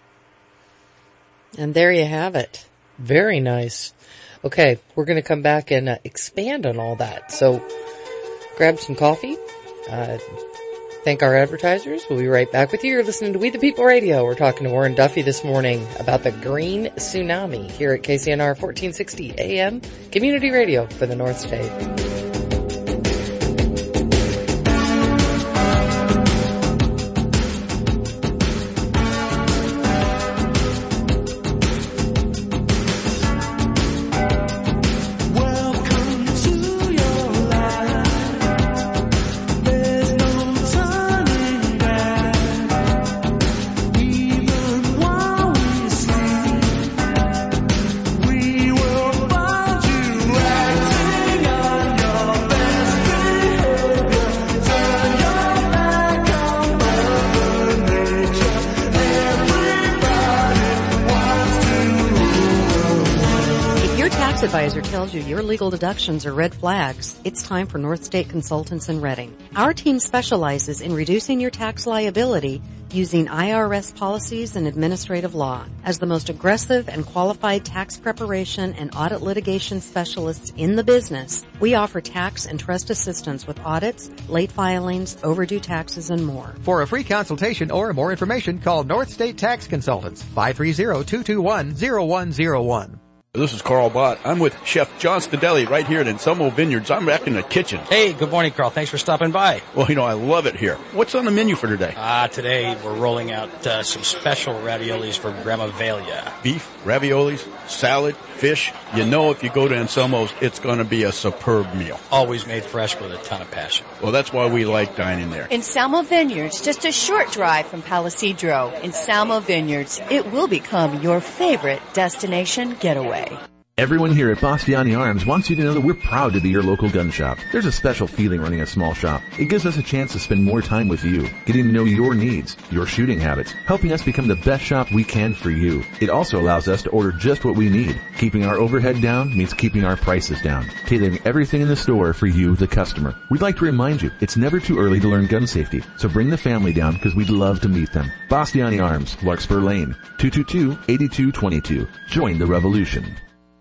And there you have it. Very nice. Okay, we're going to come back and expand on all that. So grab some coffee. Thank our advertisers. We'll be right back with you. You're listening to We the People Radio. We're talking to Warren Duffy this morning about the green tsunami here at KCNR 1460 AM, community radio for the North State. Advisor tells you your legal deductions are red flags, it's time for North State Consultants in Reading. Our team specializes in reducing your tax liability using IRS policies and administrative law. As the most aggressive and qualified tax preparation and audit litigation specialists in the business, we offer tax and trust assistance with audits, late filings, overdue taxes, and more. For a free consultation or more information, call North State Tax Consultants, 530-221-0101. This is Carl Bott. I'm with Chef John Stadelli right here at Anselmo Vineyards. I'm back in the kitchen. Hey, good morning, Carl. Thanks for stopping by. Well, I love it here. What's on the menu for today? Today we're rolling out some special raviolis for Grandma Velia. Beef, raviolis, salad, fish. If you go to Anselmo's, it's going to be a superb meal. Always made fresh with a ton of passion. Well, that's why we like dining there. Anselmo Vineyards, just a short drive from Palisadro. Anselmo Vineyards, it will become your favorite destination getaway. Everyone here at Bastiani Arms wants you to know that we're proud to be your local gun shop. There's a special feeling running a small shop. It gives us a chance to spend more time with you, getting to know your needs, your shooting habits, helping us become the best shop we can for you. It also allows us to order just what we need. Keeping our overhead down means keeping our prices down, tailoring everything in the store for you, the customer. We'd like to remind you, it's never too early to learn gun safety, so bring the family down because we'd love to meet them. Bastiani Arms, Larkspur Lane, 222-8222. Join the revolution.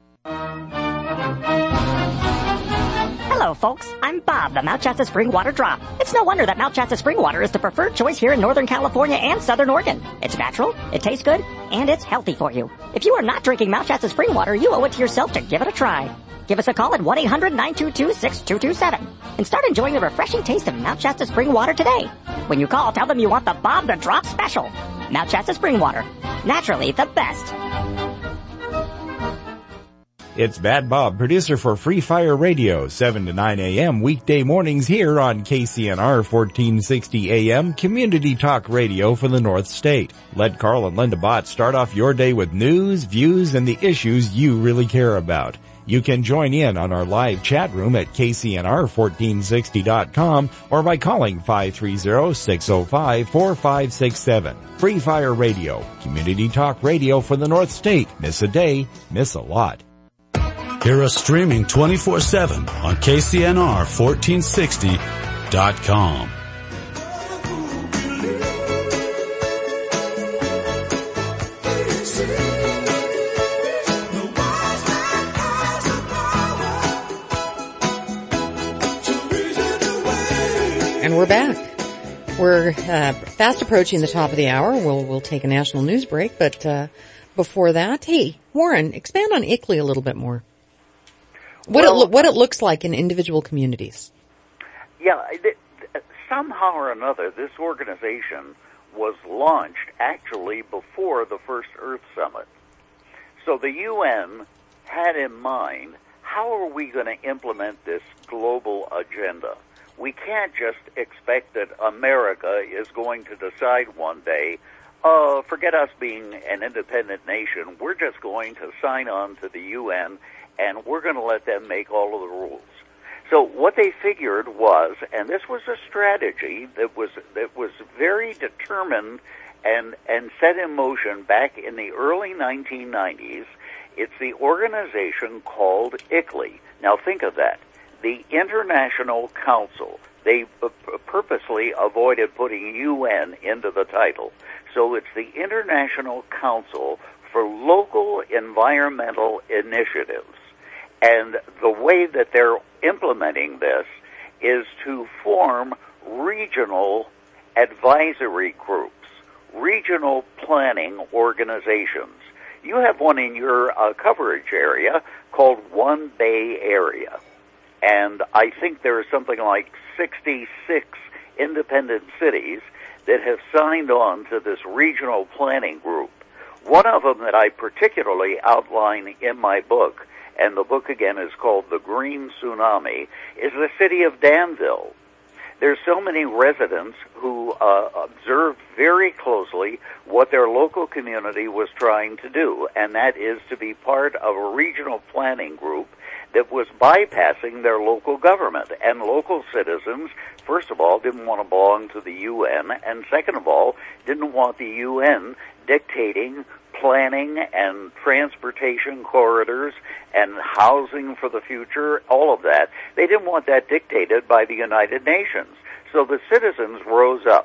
Hello, folks. I'm Bob, the Mount Shasta Spring Water Drop. It's no wonder that Mount Shasta Spring Water is the preferred choice here in Northern California and Southern Oregon. It's natural, it tastes good, and it's healthy for you. If you are not drinking Mount Shasta Spring Water, you owe it to yourself to give it a try. Give us a call at 1-800-922-6227 and start enjoying the refreshing taste of Mount Shasta Spring Water today. When you call, tell them you want the Bob the Drop special. Mount Shasta Spring Water. Naturally the best. It's Bad Bob, producer for Free Fire Radio, 7 to 9 a.m. weekday mornings here on KCNR 1460 a.m. Community Talk Radio for the North State. Let Carl and Linda Bott start off your day with news, views, and the issues you really care about. You can join in on our live chat room at KCNR1460.com or by calling 530-605-4567. Free Fire Radio, Community Talk Radio for the North State. Miss a day, miss a lot. Hear us streaming 24/7 on KCNR1460.com. And we're back. We're fast approaching the top of the hour. We'll take a national news break, but before that, hey, Warren, expand on ICLEI a little bit more. What it looks like in individual communities. Yeah, somehow or another, this organization was launched actually before the first Earth Summit. So the UN had in mind, how are we going to implement this global agenda? We can't just expect that America is going to decide one day, forget us being an independent nation, we're just going to sign on to the UN and we're going to let them make all of the rules. So what they figured was, and this was a strategy that was very determined and set in motion back in the early 1990s, it's the organization called ICLEI. Now think of that. The International Council. They purposely avoided putting UN into the title. So it's the International Council for Local Environmental Initiatives. And the way that they're implementing this is to form regional advisory groups, regional planning organizations. You have one in your coverage area called One Bay Area. And I think there are something like 66 independent cities that have signed on to this regional planning group. One of them that I particularly outline in my book, and the book again is called The Green Tsunami, is the city of Danville. There's so many residents who observed very closely what their local community was trying to do, and that is to be part of a regional planning group that was bypassing their local government. And local citizens, first of all, didn't want to belong to the UN, and second of all, didn't want the UN dictating planning and transportation corridors and housing for the future, all of that. They didn't want that dictated by the United Nations. So the citizens rose up.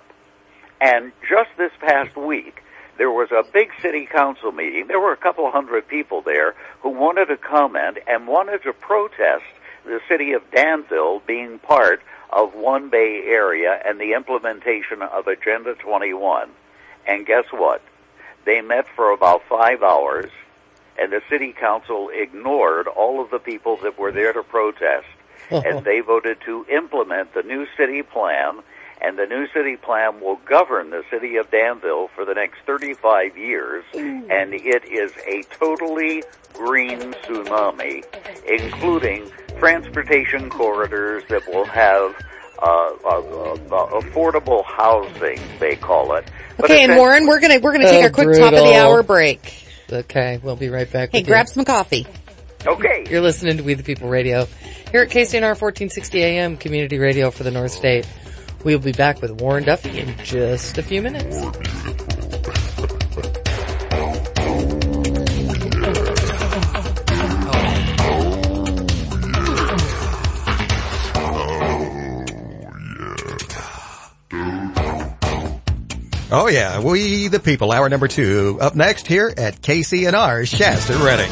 And just this past week, there was a big city council meeting. There were a couple hundred people there who wanted to comment and wanted to protest the city of Danville being part of One Bay Area and the implementation of Agenda 21. And guess what? They met for about 5 hours, and the city council ignored all of the people that were there to protest, and they voted to implement the new city plan, and the new city plan will govern the city of Danville for the next 35 years, and it is a totally green tsunami, including transportation corridors that will have affordable housing, they call it. But okay, and Warren, we're gonna take our quick top of the hour break. Okay, we'll be right back. Hey, grab some coffee. Okay. You're listening to We the People Radio here at KCNR 1460 AM, community radio for the North State. We'll be back with Warren Duffy in just a few minutes. Oh yeah, We the People, hour number 2. Up next here at KCNR Shasta Redding.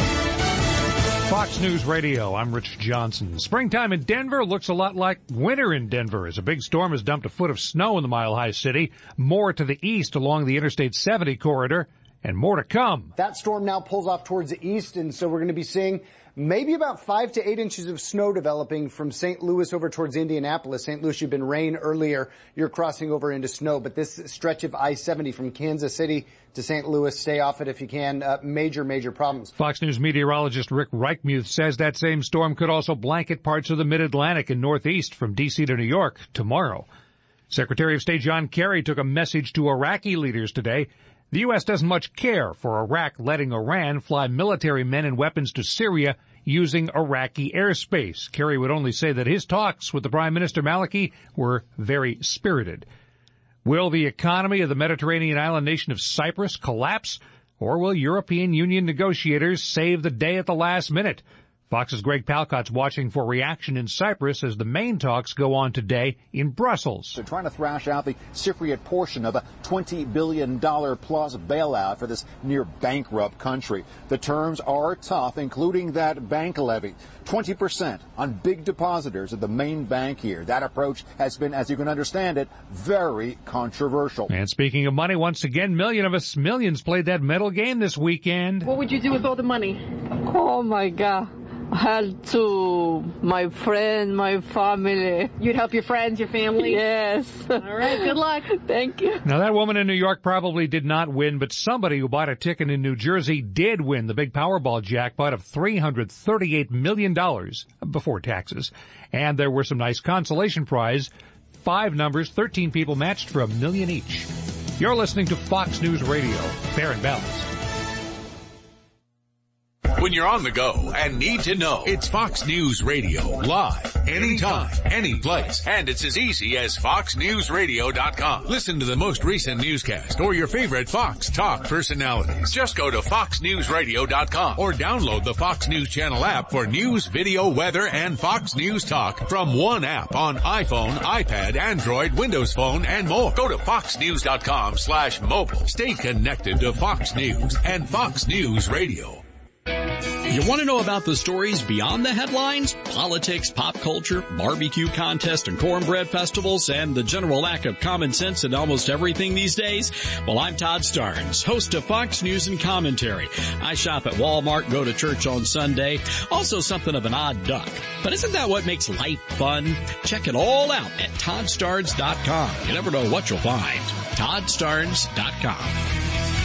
Fox News Radio, I'm Rich Johnson. Springtime in Denver looks a lot like winter in Denver as a big storm has dumped a foot of snow in the Mile High City, more to the east along the Interstate 70 corridor, and more to come. That storm now pulls off towards the east, and so we're going to be seeing maybe about 5 to 8 inches of snow developing from St. Louis over towards Indianapolis. St. Louis, you've been rain earlier. You're crossing over into snow, but this stretch of I-70 from Kansas City to St. Louis, stay off it if you can. Major problems. Fox News meteorologist Rick Reichmuth says that same storm could also blanket parts of the Mid-Atlantic and Northeast from D.C. to New York tomorrow. Secretary of State John Kerry took a message to Iraqi leaders today. The U.S. doesn't much care for Iraq letting Iran fly military men and weapons to Syria using Iraqi airspace. Kerry would only say that his talks with the Prime Minister Maliki were very spirited. Will the economy of the Mediterranean island nation of Cyprus collapse, or will European Union negotiators save the day at the last minute? Fox's Greg Palcott's watching for reaction in Cyprus as the main talks go on today in Brussels. They're trying to thrash out the Cypriot portion of a $20 billion plus bailout for this near bankrupt country. The terms are tough, including that bank levy, 20% on big depositors at the main bank here. That approach has been, as you can understand it, very controversial. And speaking of money, once again, millions played that medal game this weekend. What would you do with all the money? Oh my God. Help to my friend, my family. You'd help your friends, your family? Yes. All right, good luck. Thank you. Now, that woman in New York probably did not win, but somebody who bought a ticket in New Jersey did win the big Powerball jackpot of $338 million before taxes. And there were some nice consolation prize. 5 numbers, 13 people matched for $1 million each. You're listening to Fox News Radio, fair and balanced. When you're on the go and need to know, it's Fox News Radio, live, anytime, any place. And it's as easy as foxnewsradio.com. Listen to the most recent newscast or your favorite Fox Talk personalities. Just go to foxnewsradio.com or download the Fox News Channel app for news, video, weather, and Fox News Talk from one app on iPhone, iPad, Android, Windows Phone, and more. Go to foxnews.com/mobile. Stay connected to Fox News and Fox News Radio. You want to know about the stories beyond the headlines? Politics, pop culture, barbecue contests, and cornbread festivals, and the general lack of common sense in almost everything these days? Well, I'm Todd Starnes, host of Fox News and Commentary. I shop at Walmart, go to church on Sunday, also something of an odd duck. But isn't that what makes life fun? Check it all out at ToddStarnes.com. You never know what you'll find. ToddStarnes.com.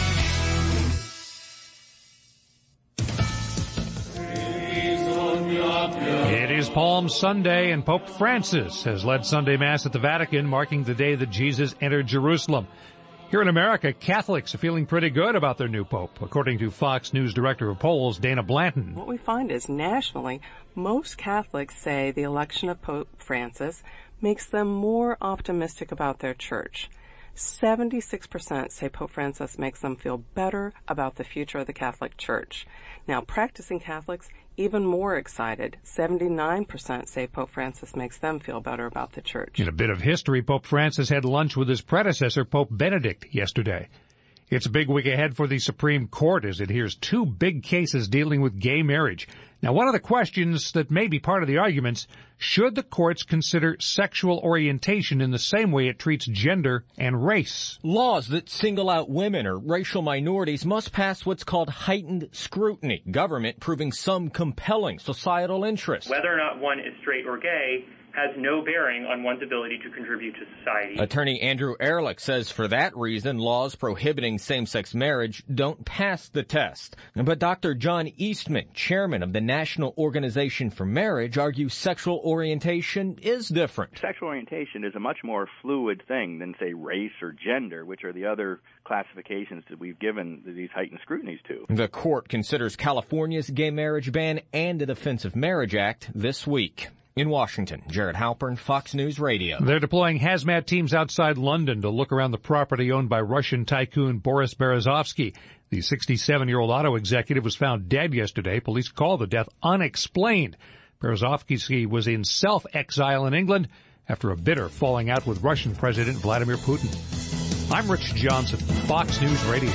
It is Palm Sunday, and Pope Francis has led Sunday Mass at the Vatican, marking the day that Jesus entered Jerusalem. Here in America, Catholics are feeling pretty good about their new pope, according to Fox News Director of Polls, Dana Blanton. What we find is nationally, most Catholics say the election of Pope Francis makes them more optimistic about their church. 76% say Pope Francis makes them feel better about the future of the Catholic Church. Now, practicing Catholics, even more excited. 79% say Pope Francis makes them feel better about the church. In a bit of history, Pope Francis had lunch with his predecessor, Pope Benedict, yesterday. It's a big week ahead for the Supreme Court as it hears 2 big cases dealing with gay marriage. Now, one of the questions that may be part of the arguments, should the courts consider sexual orientation in the same way it treats gender and race? Laws that single out women or racial minorities must pass what's called heightened scrutiny, government proving some compelling societal interest. Whether or not one is straight or gay has no bearing on one's ability to contribute to society. Attorney Andrew Ehrlich says for that reason, laws prohibiting same-sex marriage don't pass the test. But Dr. John Eastman, chairman of the National Organization for Marriage, argues sexual orientation is different. Sexual orientation is a much more fluid thing than, say, race or gender, which are the other classifications that we've given these heightened scrutinies to. The court considers California's gay marriage ban and the Defense of Marriage Act this week. In Washington, Jared Halpern, Fox News Radio. They're deploying hazmat teams outside London to look around the property owned by Russian tycoon Boris Berezovsky. The 67-year-old auto executive was found dead yesterday. Police call the death unexplained. Berezovsky was in self-exile in England after a bitter falling out with Russian President Vladimir Putin. I'm Rich Johnson, Fox News Radio.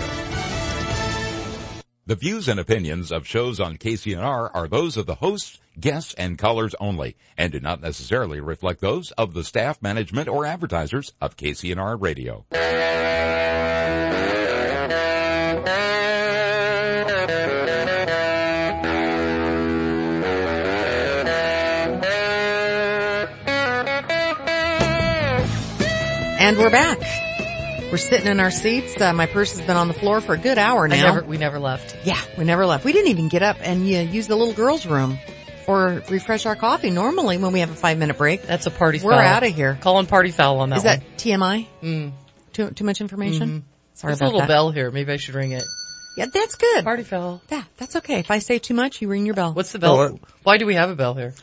The views and opinions of shows on KCNR are those of the hosts, guests, and callers only, and do not necessarily reflect those of the staff, management, or advertisers of KCNR Radio. And we're back. We're sitting in our seats. My purse has been on the floor for a good hour now. We never left. Yeah, we never left. We didn't even get up and use the little girls' room or refresh our coffee. Normally, when we have a 5-minute break, that's a party foul. We're out of here. Calling party foul on that. Is that TMI? Too much information? Mm-hmm. Sorry There's about a little that. bell here. Maybe I should ring it. Yeah, that's good. Party foul. Yeah, that's okay. If I say too much, you ring your bell. What's the bell? Why do we have a bell here?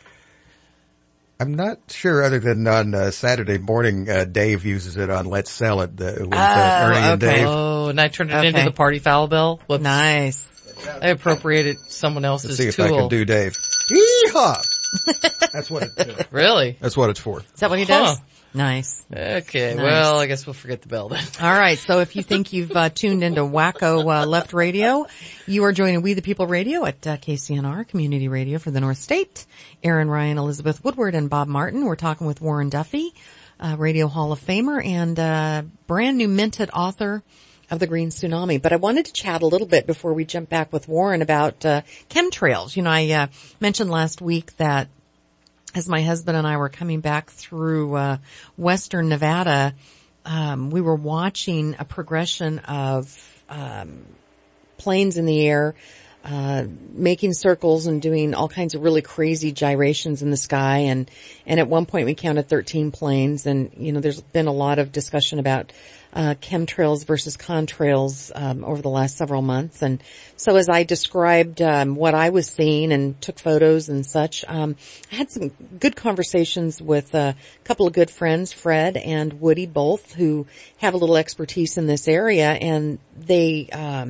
I'm not sure, other than on Saturday morning, Dave uses it on Let's Sell It with Ernie and Dave. Oh, and I turned it into the party foul bell? Whoops. Nice. I appropriated someone else's Let's see if tool. I can do Dave. Yeehaw! That's what it's Really? That's what it's for. Is that what he does? Nice. Okay, Nice. well, I guess we'll forget the bell then. All right, so if you think you've tuned into Wacko Left Radio, you are joining We the People Radio at KCNR, Community Radio for the North State. Aaron Ryan, Elizabeth Woodward, and Bob Martin. We're talking with Warren Duffy, Radio Hall of Famer and brand new minted author of The Green Tsunami. But I wanted to chat a little bit before we jump back with Warren about chemtrails. You know, I mentioned last week that as my husband and I were coming back through western Nevada, we were watching a progression of planes in the air, making circles and doing all kinds of really crazy gyrations in the sky. And at one point we counted 13 planes. And, you know, there's been a lot of discussion about chemtrails versus contrails over the last several months. And so as I described what I was seeing and took photos and such, I had some good conversations with a couple of good friends, Fred and Woody, both, who have a little expertise in this area, and they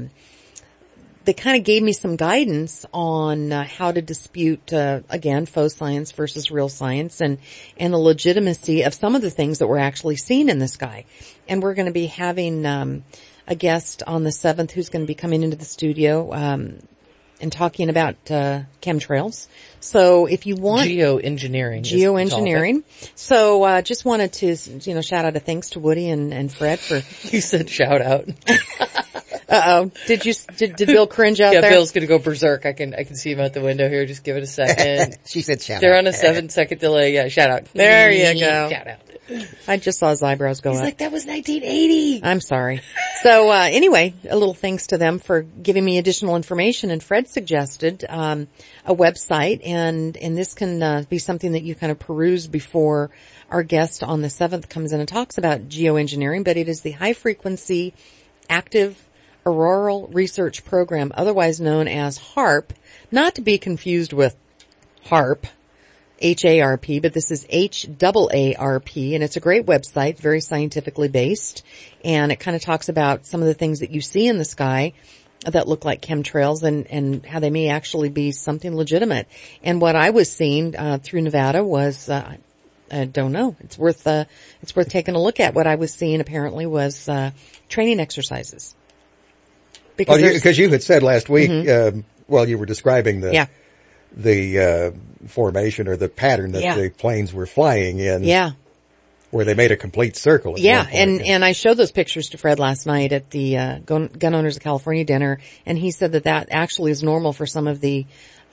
kind of gave me some guidance on how to dispute, again, faux science versus real science and the legitimacy of some of the things that we're actually seeing in the sky. And we're going to be having a guest on the 7th who's going to be coming into the studio and talking about chemtrails. So if you want... Geoengineering. So just wanted to, you know, shout out a thanks to Woody and Fred for... You said shout out. Uh-oh. Did Bill cringe out there? Yeah, Bill's gonna go berserk. I can see him out the window here. Just give it a second. She said shout out. They're on a 7-second delay. Yeah, shout out. There you go. Shout out. I just saw his eyebrows go up. He's like, that was 1980. I'm sorry. So, anyway, a little thanks to them for giving me additional information. And Fred suggested, a website, and this can, be something that you kind of peruse before our guest on the 7th comes in and talks about geoengineering, but it is the High Frequency Active Auroral Research Program, otherwise known as HAARP, not to be confused with HARP, H-A-R-P, but this is H-A-A-R-P, and it's a great website, very scientifically based, and it kind of talks about some of the things that you see in the sky that look like chemtrails and how they may actually be something legitimate. And what I was seeing through Nevada was I don't know. It's worth taking a look at. What I was seeing apparently was training exercises. Because you had said last week, while you were describing the formation or the pattern that the planes were flying in. Yeah. where they made a complete circle. Yeah, and I showed those pictures to Fred last night at the Gun Owners of California dinner, and he said that actually is normal for some of the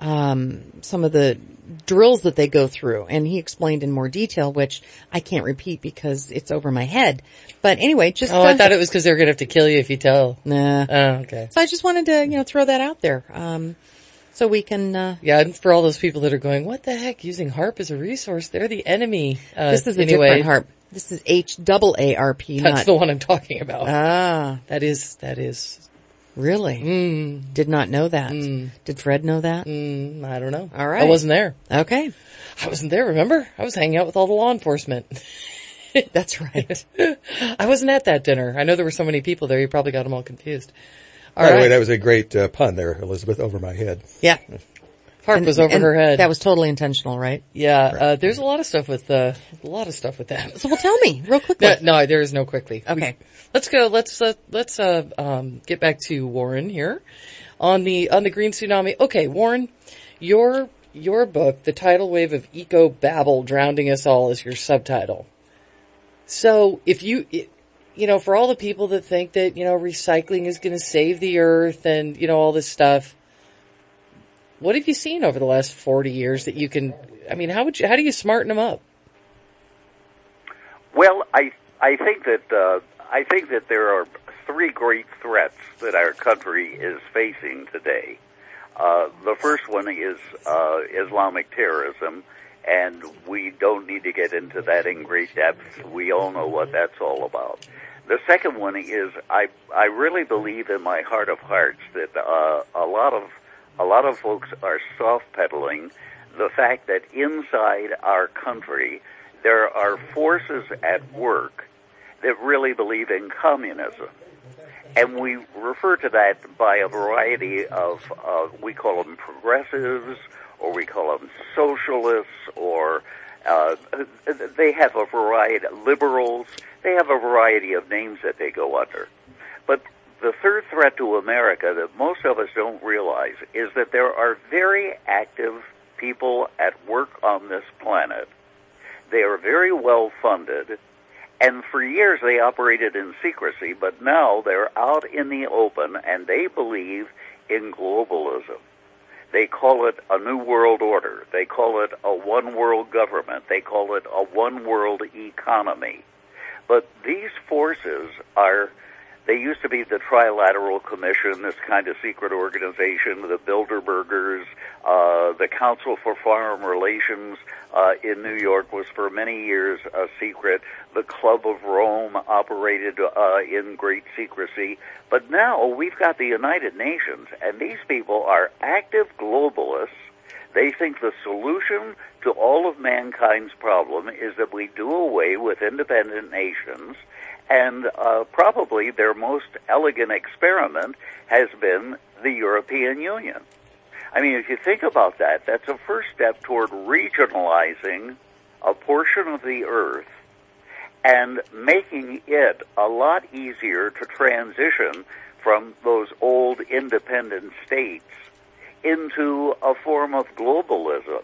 drills that they go through, and he explained in more detail, which I can't repeat because it's over my head. But anyway, just I thought it was because they were going to have to kill you if you tell. Nah. Oh, okay. So I just wanted to throw that out there. So we can, yeah, and for all those people that are going, what the heck, using HAARP as a resource, they're the enemy. This is a different HAARP. This is HAARP. That's the one I'm talking about. Ah. That is. Really? Did not know that. Did Fred know that? I don't know. All right. I wasn't there. Okay. I wasn't there, remember? I was hanging out with all the law enforcement. That's right. I wasn't at that dinner. I know there were so many people there, you probably got them all confused. By the way, that was a great pun there, Elizabeth, over my head. Yeah. HAARP was over her head. That was totally intentional, right? Yeah. Right. There's a lot of stuff with that. So tell me real quickly. No, there is no quickly. Okay. Let's go. Let's get back to Warren here on the green tsunami. Okay, Warren, your book, The Tidal Wave of Eco Babble Drowning Us All, is your subtitle. So if for all the people that think that, recycling is going to save the earth and, all this stuff, what have you seen over the last 40 years that you can, how do you smarten them up? Well, I think that there are three great threats that our country is facing today. The first one is Islamic terrorism, and we don't need to get into that in great depth. We all know what that's all about. The second one is I really believe in my heart of hearts that a lot of folks are soft-pedaling the fact that inside our country there are forces at work that really believe in communism. And we refer to that by a variety of, we call them progressives, or we call them socialists, or they have a variety, liberals, they have a variety of names that they go under. But the third threat to America that most of us don't realize is that there are very active people at work on this planet. They are very well funded, and for years they operated in secrecy, but now they're out in the open and they believe in globalism. They call it a new world order. They call it a one world government. They call it a one world economy. But these forces they used to be the Trilateral Commission, this kind of secret organization, the Bilderbergers, the Council for Foreign Relations in New York was for many years a secret. The Club of Rome operated in great secrecy. But now we've got the United Nations, and these people are active globalists. They think the solution to all of mankind's problem is that we do away with independent nations, and probably their most elegant experiment has been the European Union. I mean, if you think about that, that's a first step toward regionalizing a portion of the earth and making it a lot easier to transition from those old independent states into a form of globalism.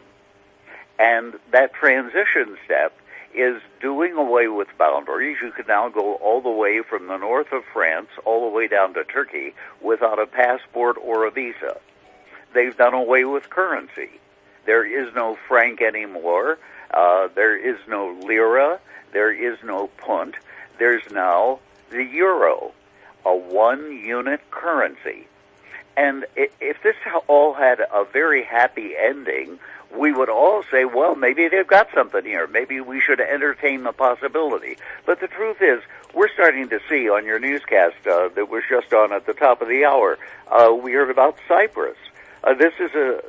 And that transition step is doing away with boundaries. You can now go all the way from the north of France all the way down to Turkey without a passport or a visa. They've done away with currency. There is no franc anymore. There is no lira. There is no punt. There's now the euro, a one-unit currency. And if this all had a very happy ending, we would all say, well, maybe they've got something here. Maybe we should entertain the possibility. But the truth is, we're starting to see on your newscast that was just on at the top of the hour, we heard about Cyprus. This is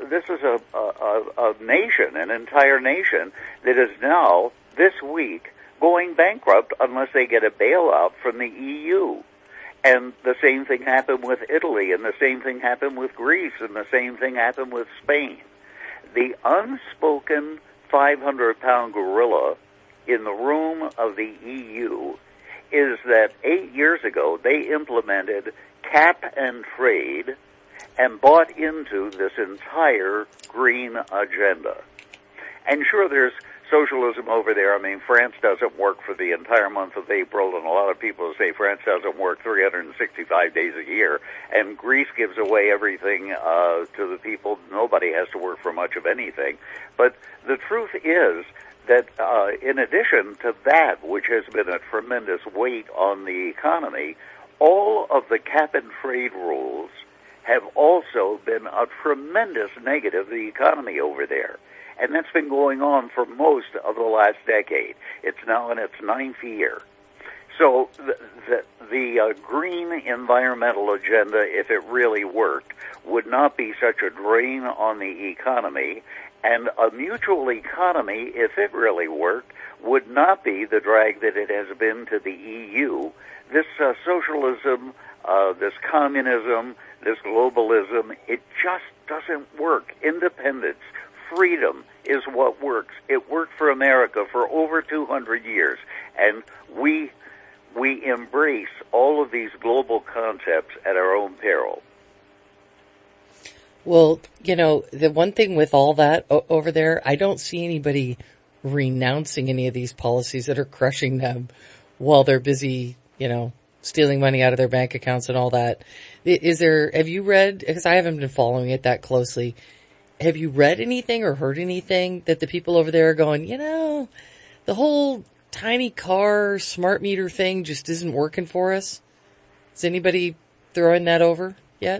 a nation, an entire nation, that is now, this week, going bankrupt unless they get a bailout from the EU. And the same thing happened with Italy, and the same thing happened with Greece, and the same thing happened with Spain. The unspoken 500-pound gorilla in the room of the EU is that 8 years ago they implemented cap and trade and bought into this entire green agenda. And sure, there's socialism over there. I mean, France doesn't work for the entire month of April, and a lot of people say France doesn't work 365 days a year, and Greece gives away everything to the people. Nobody has to work for much of anything. But the truth is that in addition to that, which has been a tremendous weight on the economy, all of the cap-and-trade rules have also been a tremendous negative to the economy over there. And that's been going on for most of the last decade. It's now in its 9th year. So the green environmental agenda, if it really worked, would not be such a drain on the economy. And a mutual economy, if it really worked, would not be the drag that it has been to the EU. This socialism, this communism, this globalism, it just doesn't work. Independence, freedom is what works. It worked for America for over 200 years, and we embrace all of these global concepts at our own peril. Well, you know, the one thing with all that over there, I don't see anybody renouncing any of these policies that are crushing them while they're busy, you know, stealing money out of their bank accounts and all that. Have you read, because I haven't been following it that closely, have you read anything or heard anything that the people over there are going, you know, the whole tiny car smart meter thing just isn't working for us? Is anybody throwing that over yet?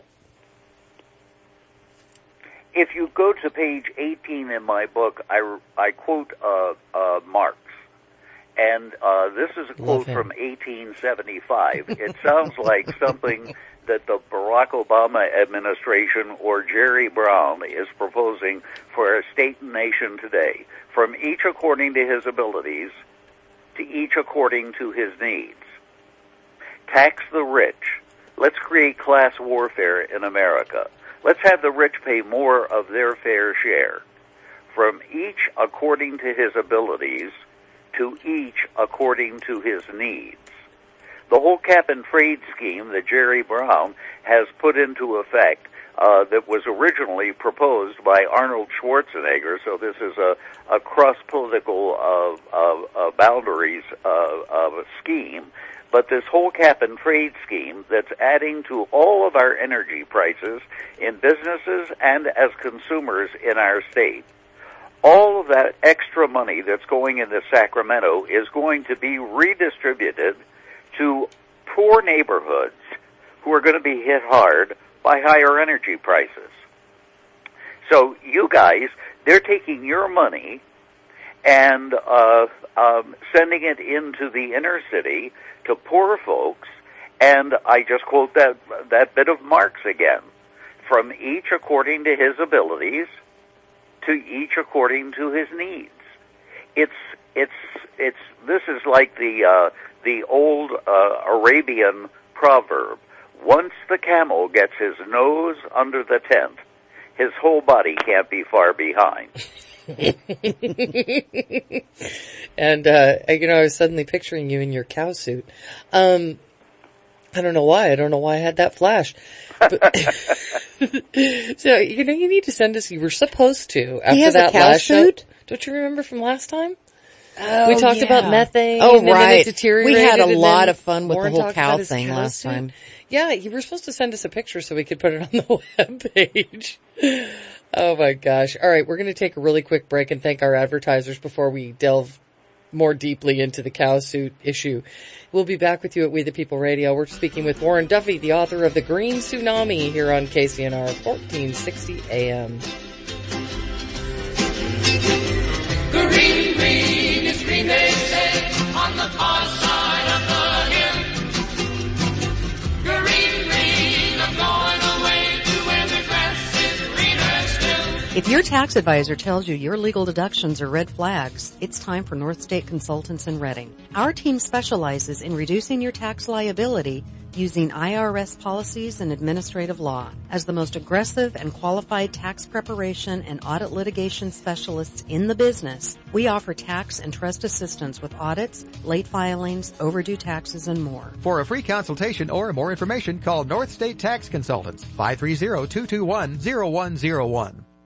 If you go to page 18 in my book, I quote Marx. And this is a quote from 1875. It sounds like something that the Barack Obama administration or Jerry Brown is proposing for a state and nation today. From each according to his abilities, to each according to his needs. Tax the rich. Let's create class warfare in America. Let's have the rich pay more of their fair share. From each according to his abilities, to each according to his needs. The whole cap-and-trade scheme that Jerry Brown has put into effect that was originally proposed by Arnold Schwarzenegger, so this is a cross-political boundaries scheme, but this whole cap-and-trade scheme that's adding to all of our energy prices in businesses and as consumers in our state. All of that extra money that's going into Sacramento is going to be redistributed to poor neighborhoods who are going to be hit hard by higher energy prices. So you guys, they're taking your money and sending it into the inner city to poor folks, and I just quote that bit of Marx again. From each according to his abilities, to each according to his needs. This is like the old Arabian proverb. Once the camel gets his nose under the tent, his whole body can't be far behind. And, I was suddenly picturing you in your cow suit. I don't know why. I had that flash. But so, you need to send us, you were supposed to, after that last suit? Show. Don't you remember from last time? Oh, we talked about methane. Oh, and right. Then it deteriorated. We had a lot of fun with Warren the whole cow thing last time. Yeah, you were supposed to send us a picture so we could put it on the webpage. Oh my gosh. All right, we're going to take a really quick break and thank our advertisers before we delve more deeply into the cow suit issue. We'll be back with you at We the People Radio. We're speaking with Warren Duffy, the author of The Green Tsunami, here on KCNR 1460 AM. Green, green is green, they say, on the far side of the hill. Green, green, I'm going away to where the grass is greener still. If your tax advisor tells you your legal deductions are red flags, it's time for North State Consultants in Reading. Our team specializes in reducing your tax liability using IRS policies and administrative law. As the most aggressive and qualified tax preparation and audit litigation specialists in the business, we offer tax and trust assistance with audits, late filings, overdue taxes, and more. For a free consultation or more information, call North State Tax Consultants, 530-221-0101.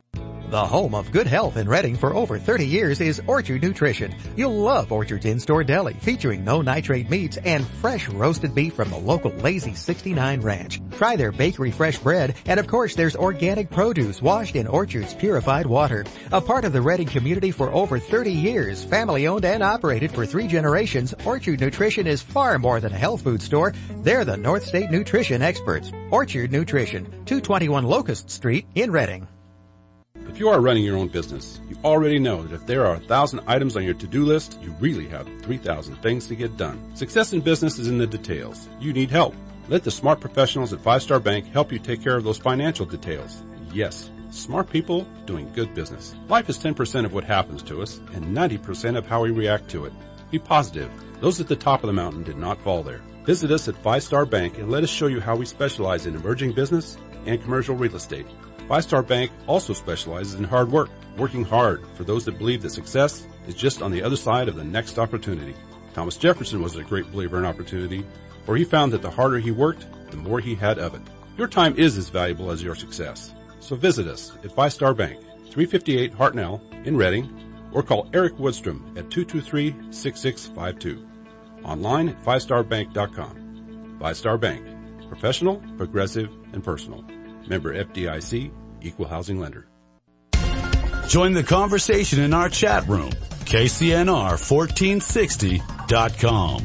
The home of good health in Reading for over 30 years is Orchard Nutrition. You'll love Orchard's in-store deli featuring no nitrate meats and fresh roasted beef from the local Lazy 69 Ranch. Try their bakery fresh bread, and of course there's organic produce washed in Orchard's purified water. A part of the Reading community for over 30 years, family owned and operated for 3 generations, Orchard Nutrition is far more than a health food store. They're the North State nutrition experts. Orchard Nutrition, 221 Locust Street in Reading. If you are running your own business, you already know that if there are 1,000 items on your to-do list, you really have 3,000 things to get done. Success in business is in the details. You need help. Let the smart professionals at 5 Star Bank help you take care of those financial details. Yes, smart people doing good business. Life is 10% of what happens to us and 90% of how we react to it. Be positive. Those at the top of the mountain did not fall there. Visit us at 5 Star Bank and let us show you how we specialize in emerging business and commercial real estate. 5 Star Bank also specializes in hard work, working hard for those that believe that success is just on the other side of the next opportunity. Thomas Jefferson was a great believer in opportunity, for he found that the harder he worked, the more he had of it. Your time is as valuable as your success. So visit us at 5 Star Bank, 358 Hartnell in Reading, or call Eric Woodstrom at 223-6652. Online at 5starbank.com. 5 Star Bank. Professional, progressive, and personal. Member FDIC, Equal Housing Lender. Join the conversation in our chat room. KCNR1460.com.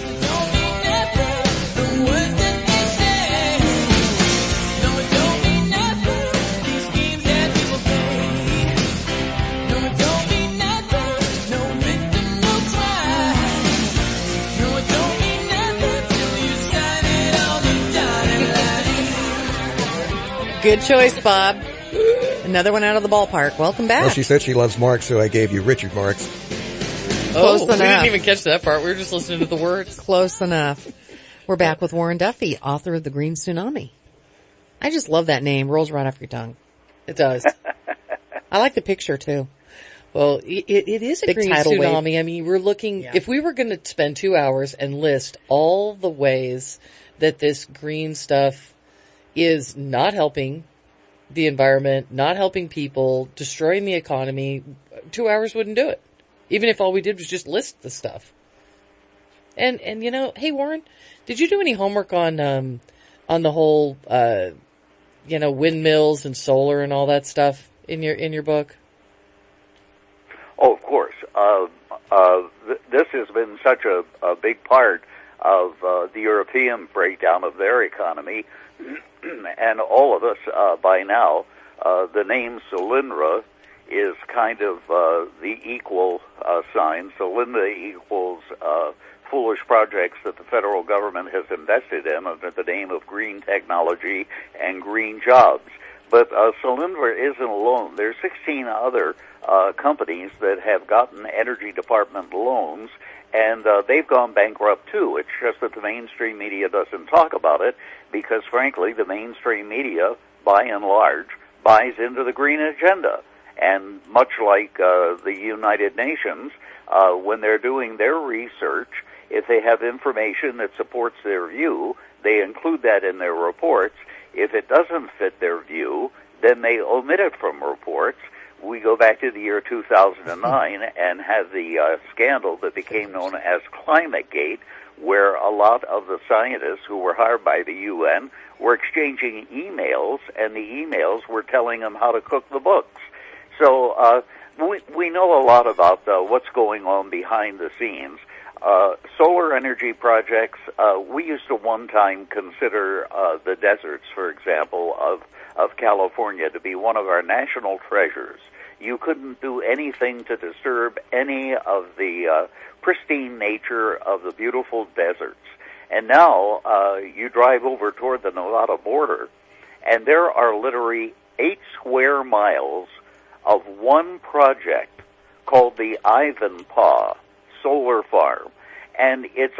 Good choice, Bob. Another one out of the ballpark. Welcome back. Well, she said she loves Marx, so I gave you Richard Marx. Close enough. We didn't even catch that part. We were just listening to the words. Close enough. We're back with Warren Duffy, author of The Green Tsunami. I just love that name. Rolls right off your tongue. It does. I like the picture, too. Well, it is a Big green tidal tsunami. wave. I mean, we're looking, if we were going to spend 2 hours and list all the ways that this green stuff is not helping the environment, not helping people, destroying the economy, 2 hours wouldn't do it. Even if all we did was just list the stuff. And you know, hey Warren, did you do any homework on the whole, windmills and solar and all that stuff in your book? Oh, of course. This has been such a big part of the European breakdown of their economy. And all of us, by now, the name Solyndra is kind of the equal sign. Solinda equals foolish projects that the federal government has invested in under the name of green technology and green jobs. But Solyndra isn't alone. There's 16 other companies that have gotten Energy Department loans, and they've gone bankrupt too. It's just that the mainstream media doesn't talk about it because, frankly, the mainstream media, by and large, buys into the green agenda. And much like the United Nations, when they're doing their research, if they have information that supports their view, they include that in their reports. If it doesn't fit their view, then they omit it from reports. We go back to the year 2009 and have the scandal that became known as ClimateGate, where a lot of the scientists who were hired by the UN were exchanging emails, and the emails were telling them how to cook the books. So we know a lot about what's going on behind the scenes. Solar energy projects, we used to one time consider the deserts, for example, of California to be one of our national treasures. You couldn't do anything to disturb any of the pristine nature of the beautiful deserts. And now you drive over toward the Nevada border, and there are literally 8 square miles of one project called the Ivanpah Solar Farm. And it's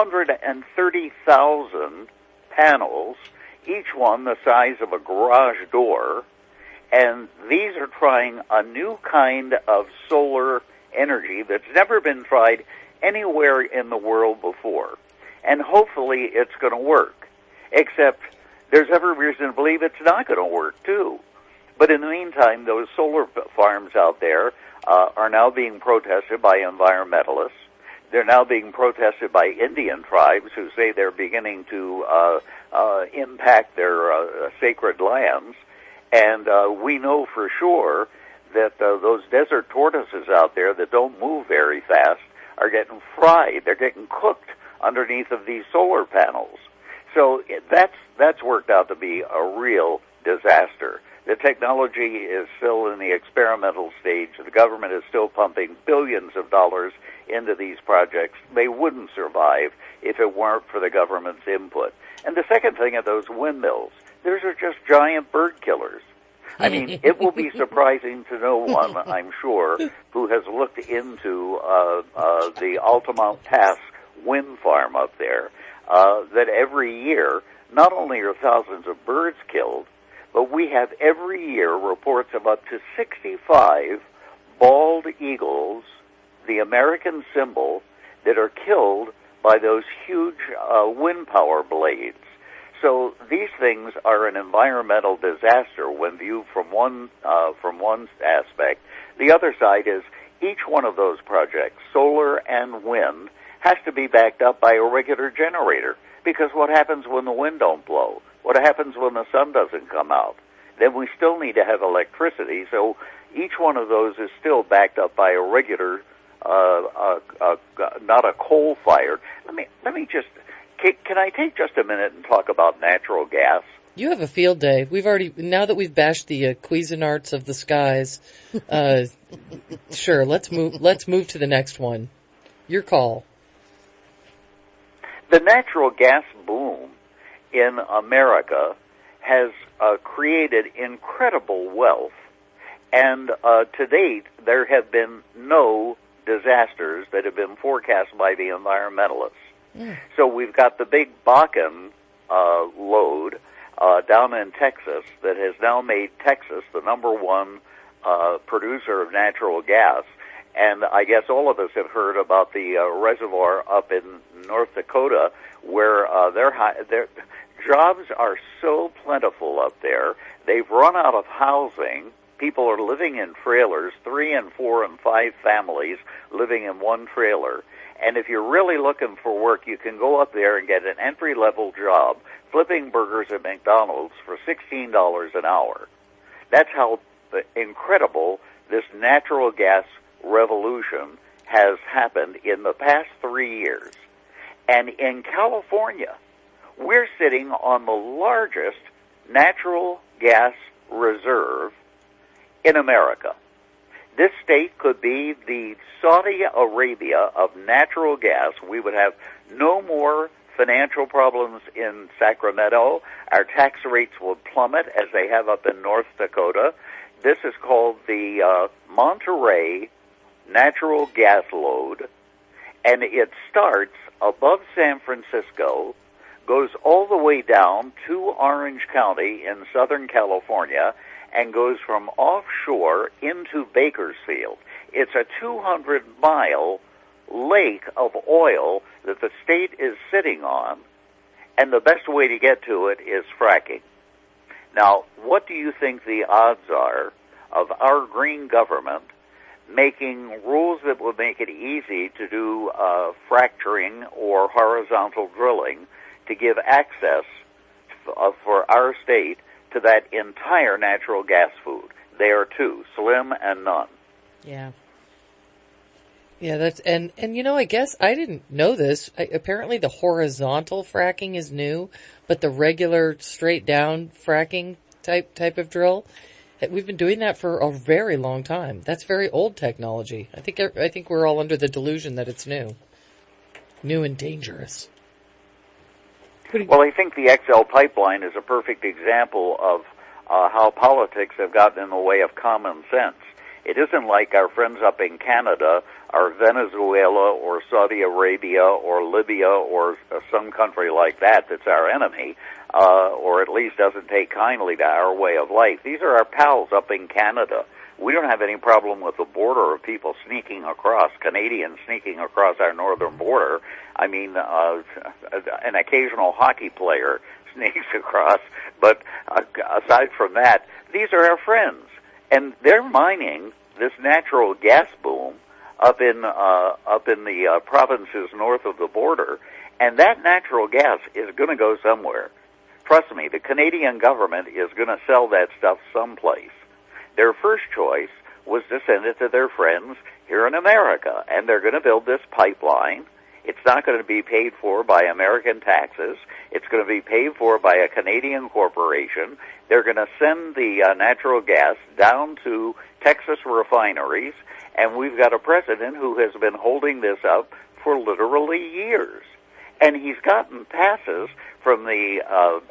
130,000 panels, each one the size of a garage door. And these are trying a new kind of solar energy that's never been tried anywhere in the world before. And hopefully it's going to work. Except there's every reason to believe it's not going to work, too. But in the meantime, those solar farms out there are now being protested by environmentalists. They're now being protested by Indian tribes who say they're beginning to impact their sacred lands. And we know for sure that those desert tortoises out there that don't move very fast are getting fried. They're getting cooked underneath of these solar panels. So that's worked out to be a real disaster. The technology is still in the experimental stage. The government is still pumping billions of dollars into these projects. They wouldn't survive if it weren't for the government's input. And the second thing are those windmills. Those are just giant bird killers. I mean, it will be surprising to no one, I'm sure, who has looked into the Altamont Pass wind farm up there, that every year, not only are thousands of birds killed, but we have every year reports of up to 65 bald eagles, the American symbol, that are killed by those huge wind power blades. So these things are an environmental disaster when viewed from one aspect. The other side is each one of those projects, solar and wind, has to be backed up by a regular generator. Because what happens when the wind don't blow? What happens when the sun doesn't come out? Then we still need to have electricity. So each one of those is still backed up by a regular, not a coal-fired. Let me just. Can I take just a minute and talk about natural gas? You have a field day. Now that we've bashed the Cuisinarts of the skies, sure, let's move to the next one. Your call. The natural gas boom in America has created incredible wealth, and to date, there have been no disasters that have been forecast by the environmentalists. So we've got the big Bakken load down in Texas that has now made Texas the number one producer of natural gas. And I guess all of us have heard about the reservoir up in North Dakota where their jobs are so plentiful up there. They've run out of housing. People are living in trailers, 3 and 4 and 5 families living in one trailer. And if you're really looking for work, you can go up there and get an entry-level job flipping burgers at McDonald's for $16 an hour. That's how incredible this natural gas revolution has happened in the past 3 years. And in California, we're sitting on the largest natural gas reserve in America. This state could be the Saudi Arabia of natural gas. We would have no more financial problems in Sacramento. Our tax rates would plummet as they have up in North Dakota. This is called the Monterey natural gas load, and it starts above San Francisco, goes all the way down to Orange County in Southern California, and goes from offshore into Bakersfield. It's a 200-mile lake of oil that the state is sitting on, and the best way to get to it is fracking. Now, what do you think the odds are of our green government making rules that would make it easy to do fracturing or horizontal drilling to give access for our state to that entire natural gas food? They are two, slim and none. Yeah. Yeah, that's, and you know, I guess I didn't know this. Apparently the horizontal fracking is new, but the regular straight down fracking type of drill, we've been doing that for a very long time. That's very old technology. I think we're all under the delusion that it's new and dangerous. Well, I think the XL pipeline is a perfect example of how politics have gotten in the way of common sense. It isn't like our friends up in Canada or Venezuela or Saudi Arabia or Libya or some country like that that's our enemy, or at least doesn't take kindly to our way of life. These are our pals up in Canada. We don't have any problem with the border of people sneaking across, Canadians sneaking across our northern border. I mean, an occasional hockey player sneaks across, But aside from that, these are our friends, and they're mining this natural gas boom up in the provinces north of the border, and that natural gas is going to go somewhere. Trust me, the Canadian government is going to sell that stuff someplace. Their first choice was to send it to their friends here in America, and they're going to build this pipeline. It's not going to be paid for by American taxes. It's going to be paid for by a Canadian corporation. They're going to send the natural gas down to Texas refineries, and we've got a president who has been holding this up for literally years. And he's gotten passes from the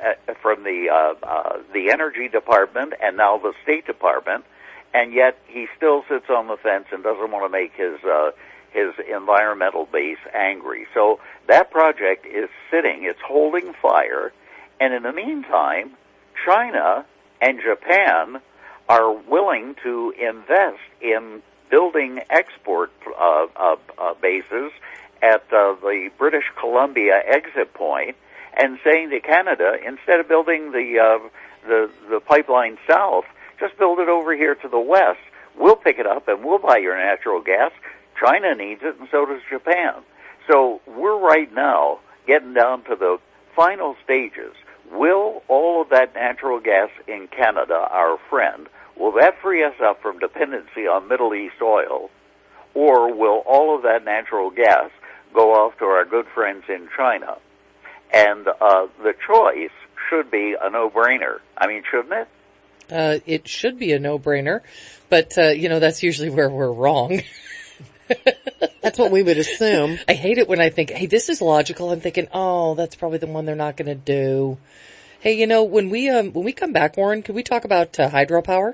Energy Department and now the State Department, and yet he still sits on the fence and doesn't want to make his environmental base angry. So that project is sitting, it's holding fire, and in the meantime, China and Japan are willing to invest in building export bases at the British Columbia exit point, and saying to Canada, instead of building the pipeline south, just build it over here to the west. We'll pick it up and we'll buy your natural gas. China needs it, and so does Japan. So we're right now getting down to the final stages. Will all of that natural gas in Canada, our friend, will that free us up from dependency on Middle East oil, or will all of that natural gas go off to our good friends in China? And the choice should be a no-brainer. I mean, shouldn't it? It should be a no-brainer, but, that's usually where we're wrong. That's what we would assume. I hate it when I think, hey, this is logical. I'm thinking, oh, that's probably the one they're not going to do. Hey, when we come back, Warren, could we talk about hydropower?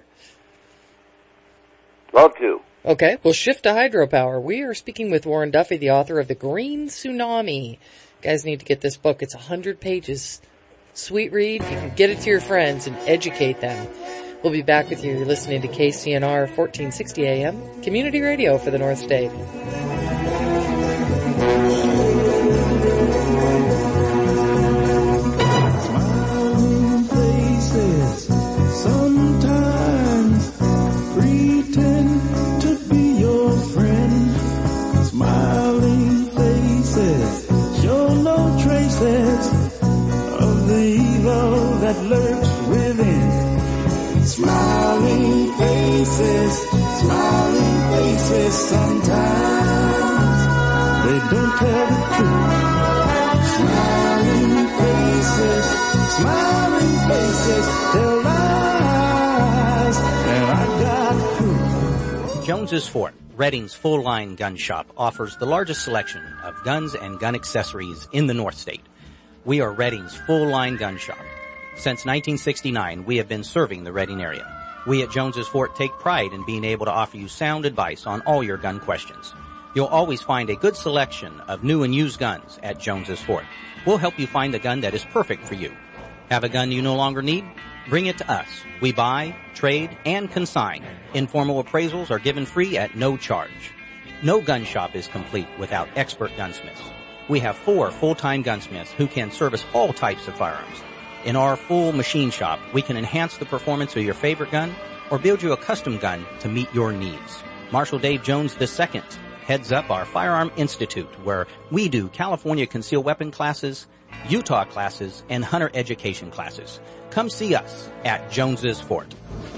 Love to. Okay, we'll shift to hydropower. We are speaking with Warren Duffy, the author of The Green Tsunami. You guys need to get this book. It's 100 pages. Sweet read. You can get it to your friends and educate them. We'll be back with you. You're listening to KCNR 1460 AM, community radio for the North State. Smiling faces sometimes pretend to be your friend. Smiling faces show no traces of the evil that lurks within. Smiling faces, sometimes they don't tell the truth. Smiling faces tell lies, and I got proof. Jones's Fort, Redding's full-line gun shop, offers the largest selection of guns and gun accessories in the North State. We are Redding's full-line gun shop. Since 1969, we have been serving the Redding area. We at Jones's Fort take pride in being able to offer you sound advice on all your gun questions. You'll always find a good selection of new and used guns at Jones's Fort. We'll help you find the gun that is perfect for you. Have a gun you no longer need? Bring it to us. We buy, trade, and consign. Informal appraisals are given free at no charge. No gun shop is complete without expert gunsmiths. We have 4 full-time gunsmiths who can service all types of firearms. In our full machine shop, we can enhance the performance of your favorite gun or build you a custom gun to meet your needs. Marshal Dave Jones II heads up our Firearm Institute, where we do California concealed weapon classes, Utah classes, and hunter education classes. Come see us at Jones's Fort.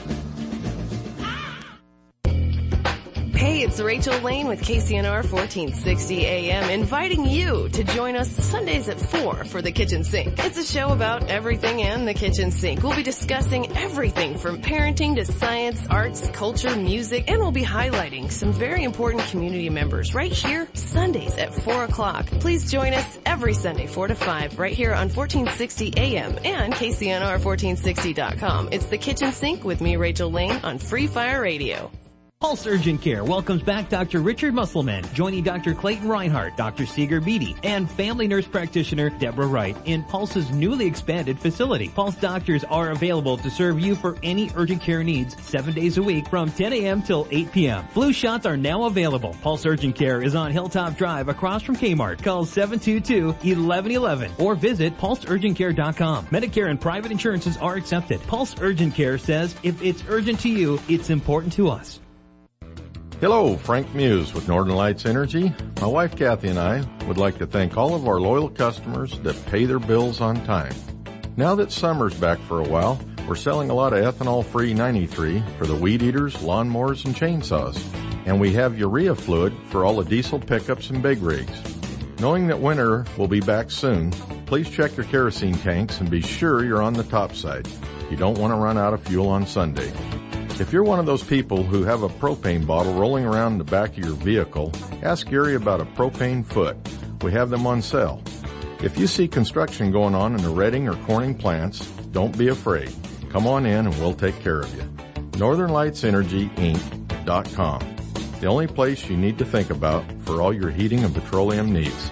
Hey, it's Rachel Lane with KCNR 1460 AM, inviting you to join us Sundays at 4 for The Kitchen Sink. It's a show about everything and the kitchen sink. We'll be discussing everything from parenting to science, arts, culture, music, and we'll be highlighting some very important community members right here Sundays at 4 o'clock. Please join us every Sunday 4 to 5 right here on 1460 AM and KCNR1460.com. It's The Kitchen Sink with me, Rachel Lane, on Free Fire Radio. Pulse Urgent Care welcomes back Dr. Richard Musselman, joining Dr. Clayton Reinhardt, Dr. Seeger Beatty, and family nurse practitioner Deborah Wright in Pulse's newly expanded facility. Pulse doctors are available to serve you for any urgent care needs 7 days a week from 10 a.m. till 8 p.m. Flu shots are now available. Pulse Urgent Care is on Hilltop Drive across from Kmart. Call 722-1111 or visit pulseurgentcare.com. Medicare and private insurances are accepted. Pulse Urgent Care says if it's urgent to you, it's important to us. Hello, Frank Muse with Northern Lights Energy. My wife Kathy and I would like to thank all of our loyal customers that pay their bills on time. Now that summer's back for a while, we're selling a lot of ethanol-free 93 for the weed eaters, lawnmowers, and chainsaws. And we have urea fluid for all the diesel pickups and big rigs. Knowing that winter will be back soon, please check your kerosene tanks and be sure you're on the top side. You don't want to run out of fuel on Sunday. If you're one of those people who have a propane bottle rolling around in the back of your vehicle, ask Gary about a propane foot. We have them on sale. If you see construction going on in the Redding or Corning plants, don't be afraid. Come on in and we'll take care of you. NorthernLightsEnergyInc.com. The only place you need to think about for all your heating and petroleum needs.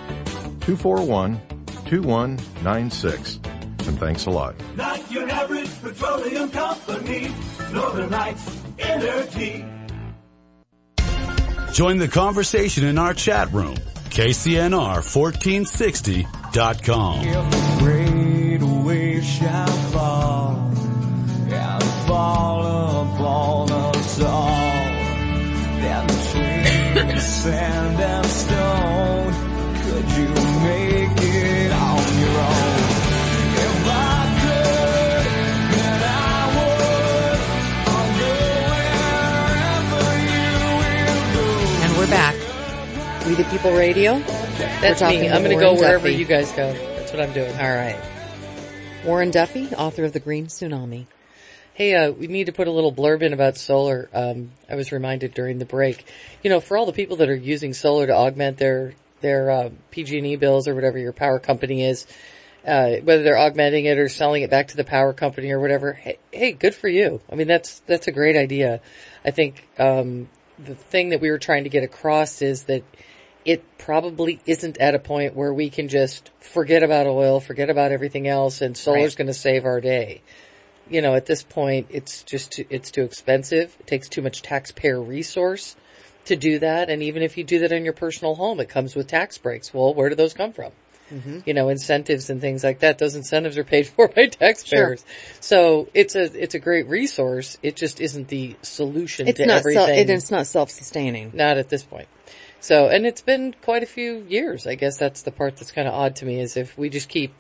241-2196. And thanks a lot. Not your average petroleum company, Northern Lights Energy. Join the conversation in our chat room, KCNR1460.com. If the great wave shall fall and fall upon us all, then between sand and stone, could you make it on your own? If I could, then I would. I'll go wherever you will go. And we're back. We the People Radio. That's me. I'm going to go wherever you guys go. That's what I'm doing. All right. Warren Duffy, author of The Green Tsunami. Hey, we need to put a little blurb in about solar. I was reminded during the break. You know, for all the people that are using solar to augment their PG&E bills or whatever your power company is, whether they're augmenting it or selling it back to the power company or whatever, hey, good for you. I mean, that's a great idea. I think the thing that we were trying to get across is that it probably isn't at a point where we can just forget about oil, forget about everything else, and solar's going to save our day. You know, at this point, it's too expensive. It takes too much taxpayer resource to do that. And even if you do that in your personal home, it comes with tax breaks. Well, where do those come from? Mm-hmm. You know, incentives and things like that. Those incentives are paid for by taxpayers. Sure. So it's a great resource. It just isn't the solution to everything. It's not self-sustaining. Not at this point. So, and it's been quite a few years. I guess that's the part that's kind of odd to me, is if we just keep,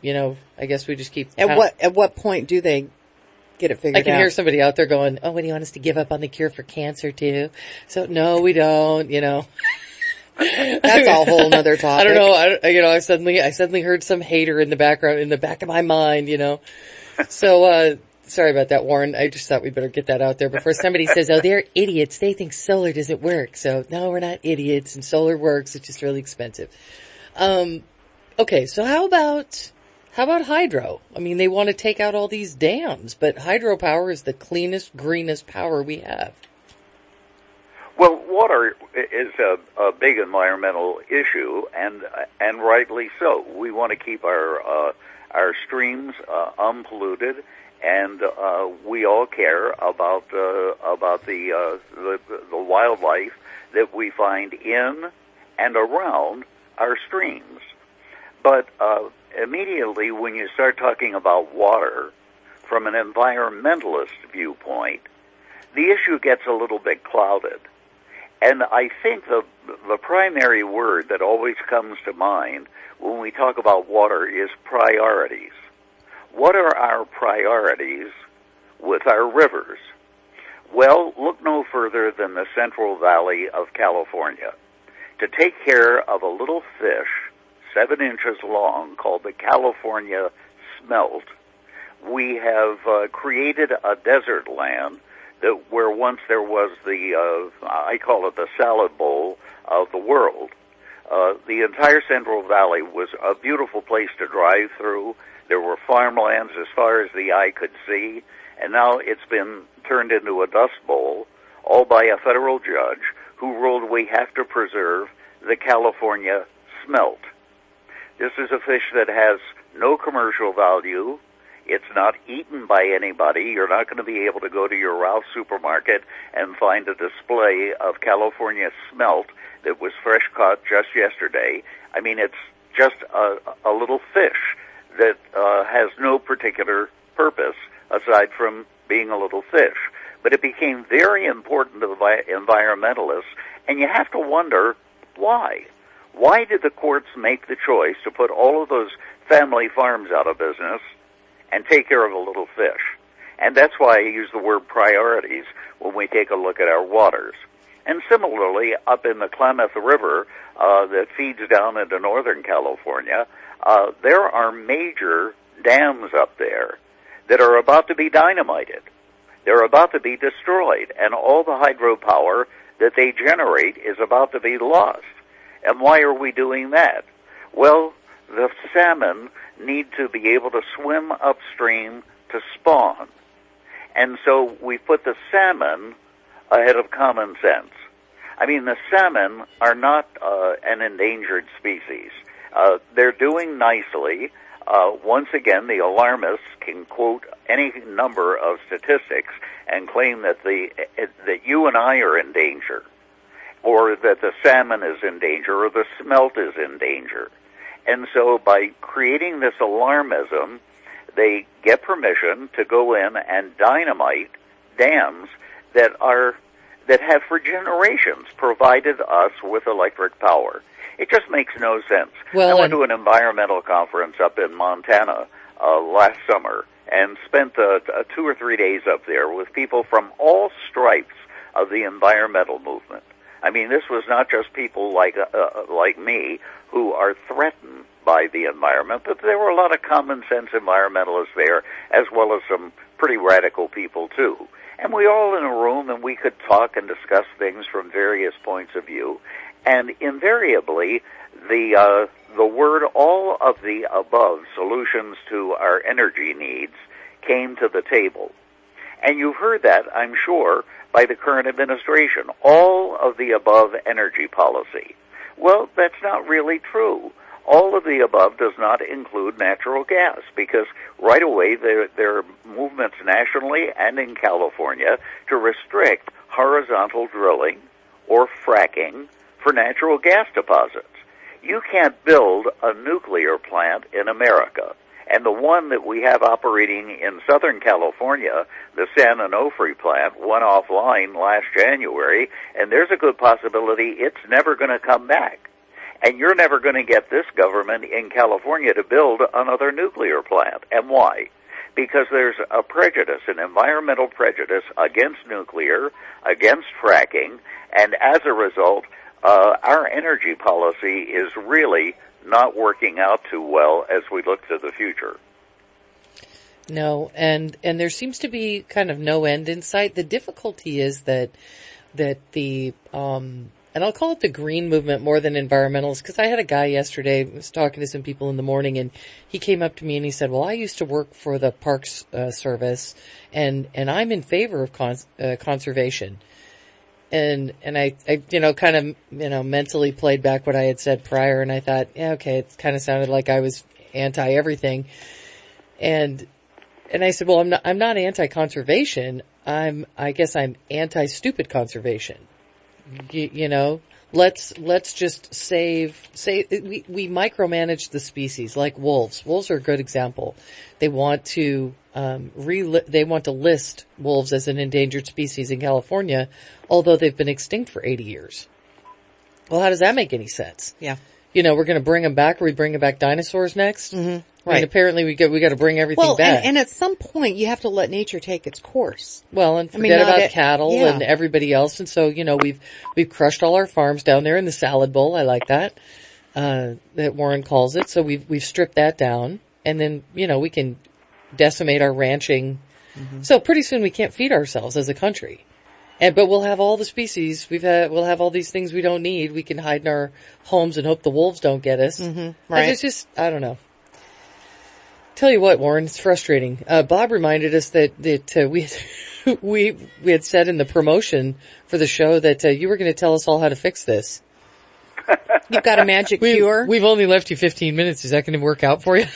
At what point do they get it figured out? I can hear somebody out there going, oh, what do you want us to give up on the cure for cancer too? So, no, we don't, you know. That's a whole nother topic. I don't know. I suddenly heard some hater in the background, in the back of my mind, you know. So, sorry about that, Warren. I just thought we better get that out there before somebody says, oh, they're idiots. They think solar doesn't work. So, no, we're not idiots, and solar works. It's just really expensive. Okay, so how about hydro? I mean, they want to take out all these dams, but hydropower is the cleanest, greenest power we have. Well, water is a big environmental issue, and rightly so. We want to keep our streams unpolluted, and we all care about the wildlife that we find in and around our streams. But immediately, when you start talking about water from an environmentalist viewpoint, the issue gets a little bit clouded. And I think the primary word that always comes to mind when we talk about water is priorities. What are our priorities with our rivers? Well, look no further than the Central Valley of California. To take care of a little fish 7 inches long called the California smelt, we have created a desert land where once there was I call it the salad bowl of the world. The entire Central Valley was a beautiful place to drive through. There were farmlands as far as the eye could see, and now it's been turned into a dust bowl. all by a federal judge who ruled we have to preserve the California smelt. This is a fish that has no commercial value. It's not eaten by anybody. You're not going to be able to go to your Ralph's supermarket and find a display of California smelt that was fresh caught just yesterday. I mean, it's just a little fish that has no particular purpose aside from being a little fish. But it became very important to the environmentalists, and you have to wonder why. Why did the courts make the choice to put all of those family farms out of business and take care of the little fish? And that's why I use the word priorities when we take a look at our waters. And similarly, up in the Klamath River that feeds down into Northern California, there are major dams up there that are about to be dynamited. They're about to be destroyed, and all the hydropower that they generate is about to be lost. And why are we doing that? Well, the salmon need to be able to swim upstream to spawn. And so we put the salmon ahead of common sense. I mean, the salmon are not an endangered species. They're doing nicely. Once again, the alarmists can quote any number of statistics and claim that that you and I are in danger, or that the salmon is in danger, or the smelt is in danger. And so by creating this alarmism, they get permission to go in and dynamite dams that have for generations provided us with electric power. It just makes no sense. Well, I went to an environmental conference up in Montana last summer and spent 2 or 3 days up there with people from all stripes of the environmental movement. I mean, this was not just people like me who are threatened by the environment, but there were a lot of common sense environmentalists there, as well as some pretty radical people too. And we all in a room, and we could talk and discuss things from various points of view. And invariably, the word all of the above solutions to our energy needs came to the table. And you've heard that, I'm sure, by the current administration. All of the above energy policy. Well, that's not really true. All of the above does not include natural gas, because right away there are movements nationally and in California to restrict horizontal drilling or fracking for natural gas deposits. You can't build a nuclear plant in America. And the one that we have operating in Southern California, the San Onofre plant, went offline last January, and there's a good possibility it's never going to come back. And you're never going to get this government in California to build another nuclear plant. And why? Because there's a prejudice, an environmental prejudice against nuclear, against fracking, and as a result, our energy policy is really not working out too well as we look to the future. No, and there seems to be kind of no end in sight. The difficulty is that the and I'll call it the green movement more than environmentalists, because I had a guy yesterday, was talking to some people in the morning, and he came up to me and he said, well, I used to work for the Parks Service, and I'm in favor of conservation. And I kind of, mentally played back what I had said prior, and I thought, yeah, okay, it kind of sounded like I was anti-everything. And I said, well, I'm not anti-conservation. I guess I'm anti-stupid conservation. Let's just we micromanage the species like wolves. Wolves are a good example. They want to list wolves as an endangered species in California, although they've been extinct for 80 years. Well, how does that make any sense? Yeah. We're going to bring them back. Are we bringing back dinosaurs next? Mm-hmm. Right. I mean, apparently we got to bring everything back. And at some point you have to let nature take its course. Well, and forget about cattle and everybody else. And so, we've crushed all our farms down there in the salad bowl. I like that Warren calls it. So we've stripped that down, and then, we can decimate our ranching. Mm-hmm. So pretty soon we can't feed ourselves as a country. But we'll have all the species. We'll have all these things we don't need. We can hide in our homes and hope the wolves don't get us. Mm-hmm. Right. It's just, I don't know. Tell you what, Warren, it's frustrating. Bob reminded us that we had said in the promotion for the show that you were going to tell us all how to fix this. You've got a magic cure? We've only left you 15 minutes. Is that going to work out for you?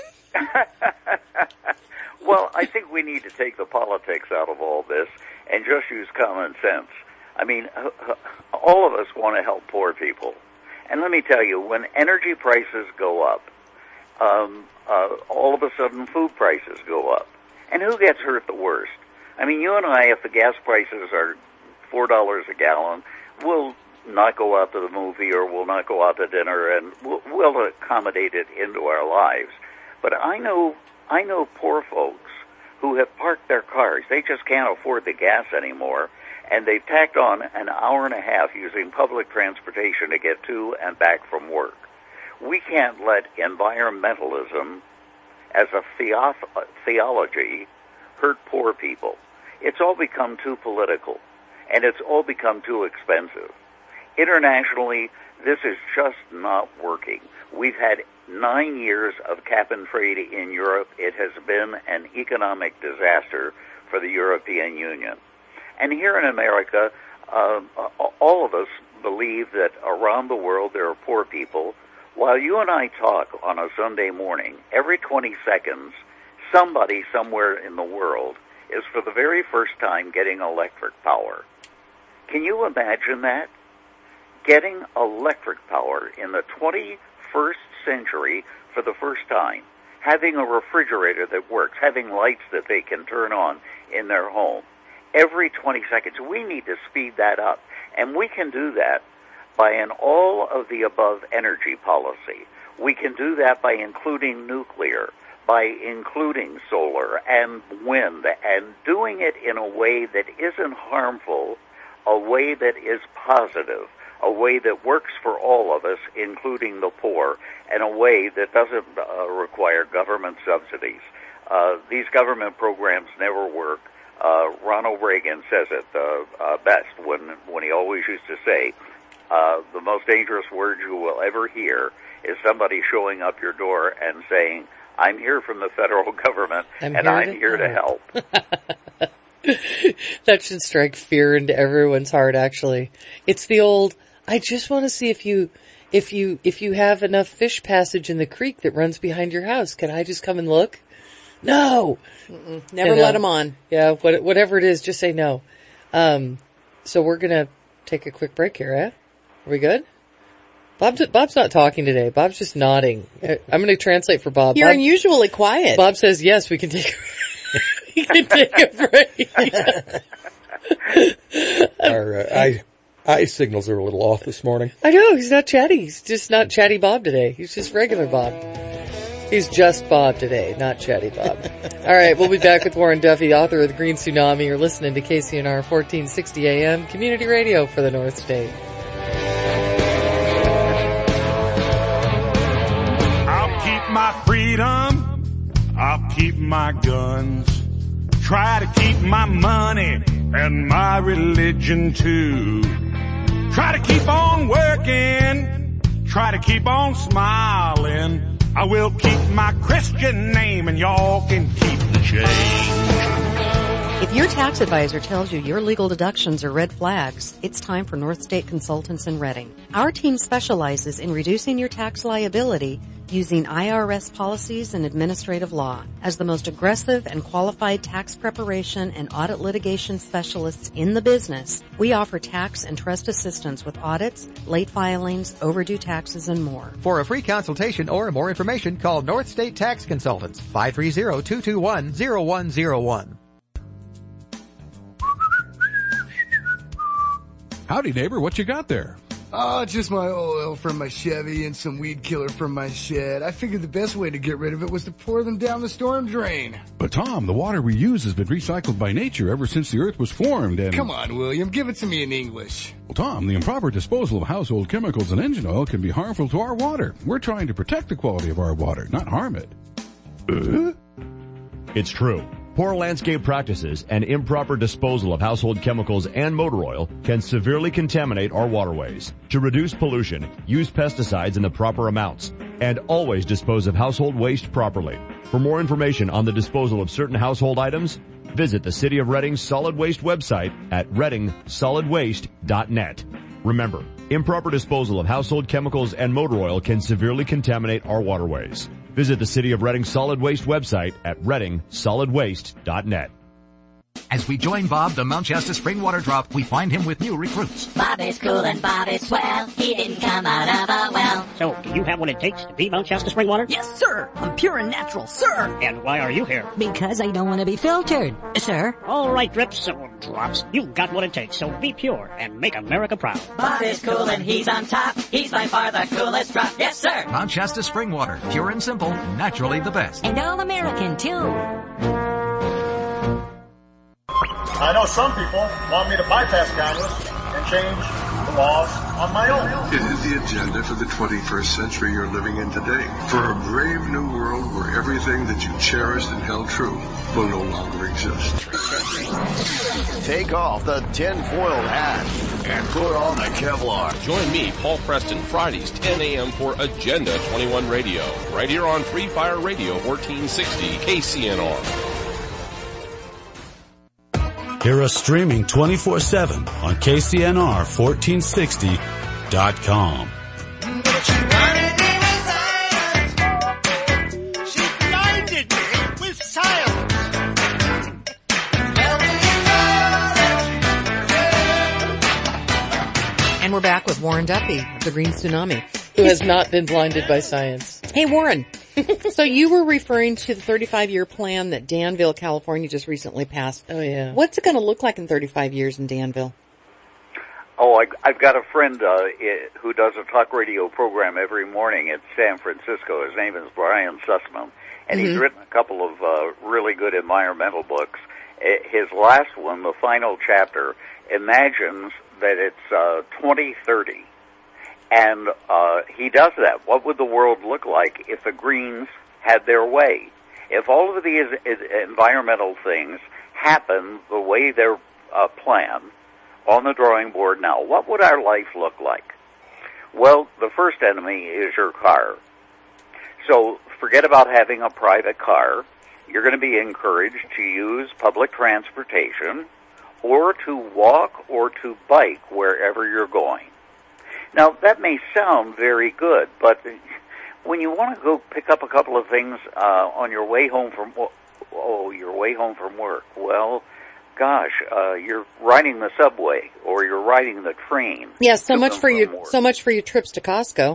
Well, I think we need to take the politics out of all this and just use common sense. I mean, all of us want to help poor people. And let me tell you, when energy prices go up, all of a sudden food prices go up. And who gets hurt the worst? I mean, you and I, if the gas prices are $4 a gallon, we'll not go out to the movie or we'll not go out to dinner, and we'll accommodate it into our lives. But I know poor folks who have parked their cars. They just can't afford the gas anymore, and they've tacked on an hour and a half using public transportation to get to and back from work. We can't let environmentalism as a theology hurt poor people. It's all become too political, and it's all become too expensive. Internationally, this is just not working. We've had 9 years of cap and trade in Europe. It has been an economic disaster for the European Union. And here in America, all of us believe that around the world there are poor people. While you and I talk on a Sunday morning, every 20 seconds, somebody somewhere in the world is for the very first time getting electric power. Can you imagine that? Getting electric power in the 21st century for the first time. Having a refrigerator that works, having lights that they can turn on in their home. Every 20 seconds. We need to speed that up. And we can do that by an all-of-the-above energy policy. We can do that by including nuclear, by including solar and wind, and doing it in a way that isn't harmful, a way that is positive, a way that works for all of us, including the poor, and a way that doesn't require government subsidies. These government programs never work. Ronald Reagan says it best when he always used to say, the most dangerous word you will ever hear is somebody showing up your door and saying, I'm here from the federal government, I'm here to help. That should strike fear into everyone's heart, actually. It's the old, I just want to see if you have enough fish passage in the creek that runs behind your house. Can I just come and look? No! Never let them on. Yeah, whatever it is, just say no. So we're gonna take a quick break here, eh? Are we good? Bob's not talking today. Bob's just nodding. I'm gonna translate for Bob. You're Bob, unusually quiet. Bob says, yes, we can take we can take a break. Our eye signals are a little off this morning. I know, he's not chatty. He's just not chatty Bob today. He's just regular Bob. He's just Bob today, not chatty Bob. All right, we'll be back with Warren Duffy, author of The Green Tsunami. You're listening to KCNR 1460 AM, community radio for the North State. I'll keep my freedom, I'll keep my guns, try to keep my money and my religion too. Try to keep on working, try to keep on smiling. I will keep my Christian name and y'all can keep the change. If your tax advisor tells you your legal deductions are red flags, it's time for North State Consultants in Reading. Our team specializes in reducing your tax liability using IRS policies and administrative law. As the most aggressive and qualified tax preparation and audit litigation specialists in the business, we offer tax and trust assistance with audits, late filings, overdue taxes, and more. For a free consultation or more information, call North State Tax Consultants, 530-221-0101. Howdy, neighbor. What you got there? Oh, just my oil from my Chevy and some weed killer from my shed. I figured the best way to get rid of it was to pour them down the storm drain. But Tom, the water we use has been recycled by nature ever since the earth was formed and... Come on, William. Give it to me in English. Well, Tom, the improper disposal of household chemicals and engine oil can be harmful to our water. We're trying to protect the quality of our water, not harm it. It's true. Poor landscape practices and improper disposal of household chemicals and motor oil can severely contaminate our waterways. To reduce pollution, use pesticides in the proper amounts. and always dispose of household waste properly. For more information on the disposal of certain household items, visit the City of Reading Solid Waste website at readingsolidwaste.net. Remember, improper disposal of household chemicals and motor oil can severely contaminate our waterways. Visit the City of Reading Solid Waste website at readingsolidwaste.net. As we join Bob, the Mount Shasta Spring Water Drop, we find him with new recruits. Bob is cool and Bob is swell. He didn't come out of a well. So, do you have what it takes to be Mount Shasta Spring Water? Yes, sir. I'm pure and natural, sir. And why are you here? Because I don't want to be filtered, sir. All right, Drips, or Drops, you've got what it takes, so be pure and make America proud. Bob is cool and he's on top. He's by far the coolest drop. Yes, sir. Mount Shasta Spring Water, pure and simple, naturally the best. And all American, too. I know some people want me to bypass Congress and change the laws on my own. It is the agenda for the 21st century you're living in today. For a brave new world where everything that you cherished and held true will no longer exist. Take off the tinfoil hat and put on the Kevlar. Join me, Paul Preston, Fridays, 10 a.m. for Agenda 21 Radio, right here on Free Fire Radio 1460 KCNR. Hear us streaming 24/7 on KCNR1460.com. She blinded me with silence. And we're back with Warren Duffy of the Green Tsunami. Who has not been blinded by science. Hey, Warren. So you were referring to the 35-year plan that Danville, California just recently passed. Oh, yeah. What's it going to look like in 35 years in Danville? Oh, I've got a friend who does a talk radio program every morning at San Francisco. His name is Brian Sussman, and he's written a couple of really good environmental books. His last one, the final chapter, imagines that it's 2030. And he does that. What would the world look like if the Greens had their way? If all of these environmental things happen the way they're planned on the drawing board now, what would our life look like? Well, the first enemy is your car. So forget about having a private car. You're going to be encouraged to use public transportation or to walk or to bike wherever you're going. Now, that may sound very good, but when you want to go pick up a couple of things on your way home from work, well, gosh, you're riding the subway or you're riding the train. Yeah, so much for your trips to Costco.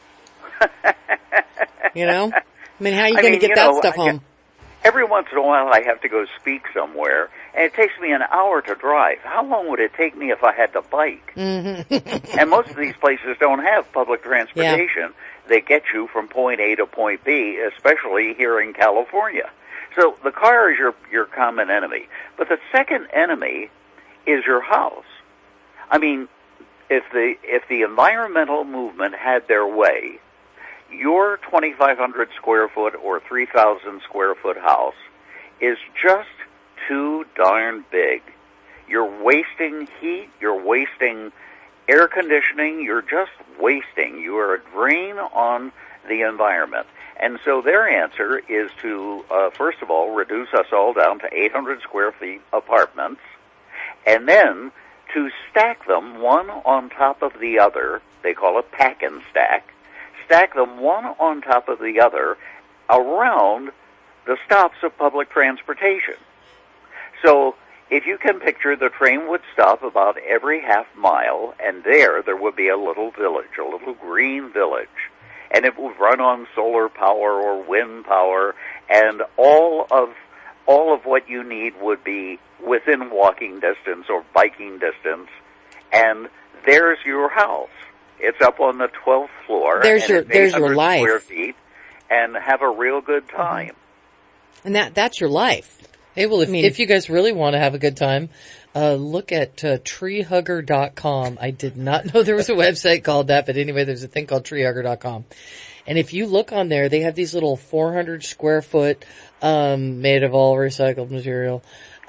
You know, I mean, how are you going to get that stuff home? Every once in a while, I have to go speak somewhere, and it takes me an hour to drive. How long would it take me if I had to bike? Mm-hmm. And most of these places don't have public transportation. Yeah. They get you from point A to point B, especially here in California. So the car is your common enemy. But the second enemy is your house. I mean, if the environmental movement had their way, your 2,500 square foot or 3,000 square foot house is just too darn big. You're wasting heat, you're wasting air conditioning, you're just wasting. You are a drain on the environment. And so their answer is to, first of all, reduce us all down to 800 square feet apartments, and then to stack them one on top of the other. They call it pack and stack. Stack them one on top of the other around the stops of public transportation. So if you can picture, the train would stop about every half mile, and there would be a little village, a little green village. And it would run on solar power or wind power, and all of what you need would be within walking distance or biking distance, and there's your house. It's up on the 12th floor. There's your life. Square feet, and have a real good time. And that's your life. Hey, well, if you guys really want to have a good time, look at treehugger.com. I did not know there was a website called that, but anyway, there's a thing called treehugger.com. And if you look on there, they have these little 400 square foot, made of all recycled material.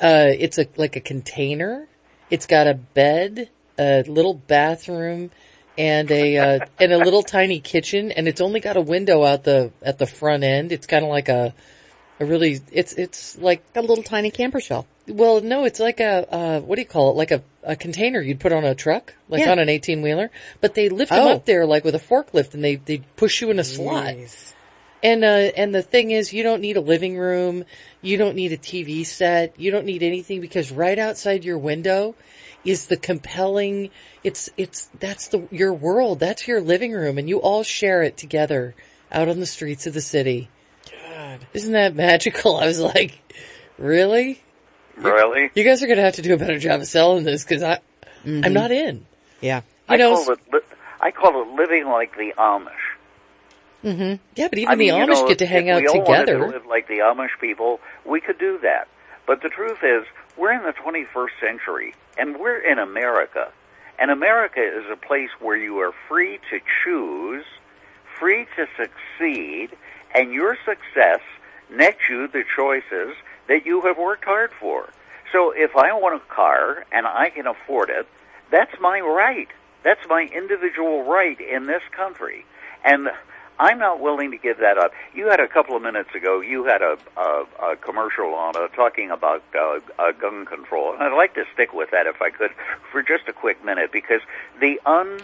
It's like a container. It's got a bed, a little bathroom, and a little tiny kitchen, and it's only got a window at the front end. It's kind of like a really, it's like a little tiny camper shell. Well, no, it's like what do you call it? Like a container you'd put on a truck, like on an 18-wheeler. But they lift them up there like with a forklift, and they push you in a slot. Nice. And the thing is, you don't need a living room. You don't need a TV set. You don't need anything, because right outside your window is the compelling, that's your world. That's your living room, and you all share it together out on the streets of the city. God, isn't that magical? I was like, really? Really? You guys are going to have to do a better job of selling this, because I'm not in. Yeah. I call it living like the Amish. Mm-hmm. Yeah, but even the Amish get to hang out together. If we all wanted to live like the Amish people, we could do that. But the truth is, we're in the 21st century, and we're in America. And America is a place where you are free to choose, free to succeed, and your success nets you the choices that you have worked hard for. So if I want a car and I can afford it, that's my right. That's my individual right in this country. And I'm not willing to give that up. You had a couple of minutes ago, you had a commercial on talking about gun control. And I'd like to stick with that if I could for just a quick minute, because the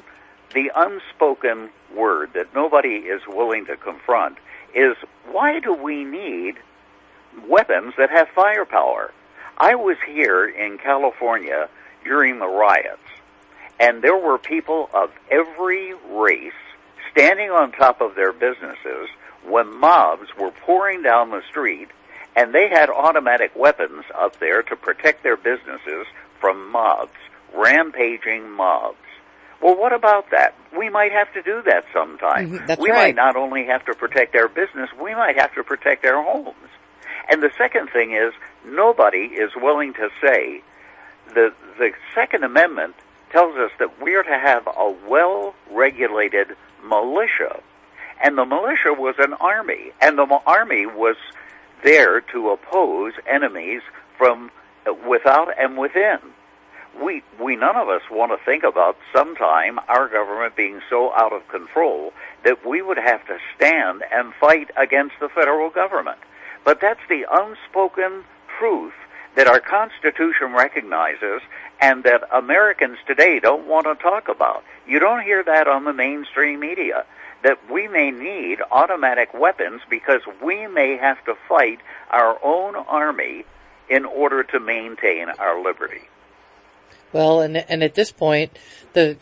unspoken word that nobody is willing to confront is, why do we need weapons that have firepower? I was here in California during the riots, and there were people of every race standing on top of their businesses when mobs were pouring down the street, and they had automatic weapons up there to protect their businesses from mobs, rampaging mobs. Well, what about that? We might have to do that sometime. That's we right. might not only have to protect our business, we might have to protect our homes. And the second thing is, nobody is willing to say the Second Amendment tells us that we are to have a well-regulated militia. And the militia was an army, and the army was there to oppose enemies from without and within. We none of us want to think about sometime our government being so out of control that we would have to stand and fight against the federal government. But that's the unspoken truth that our Constitution recognizes and that Americans today don't want to talk about. You don't hear that on the mainstream media, that we may need automatic weapons because we may have to fight our own army in order to maintain our liberty. Well, and at this point, the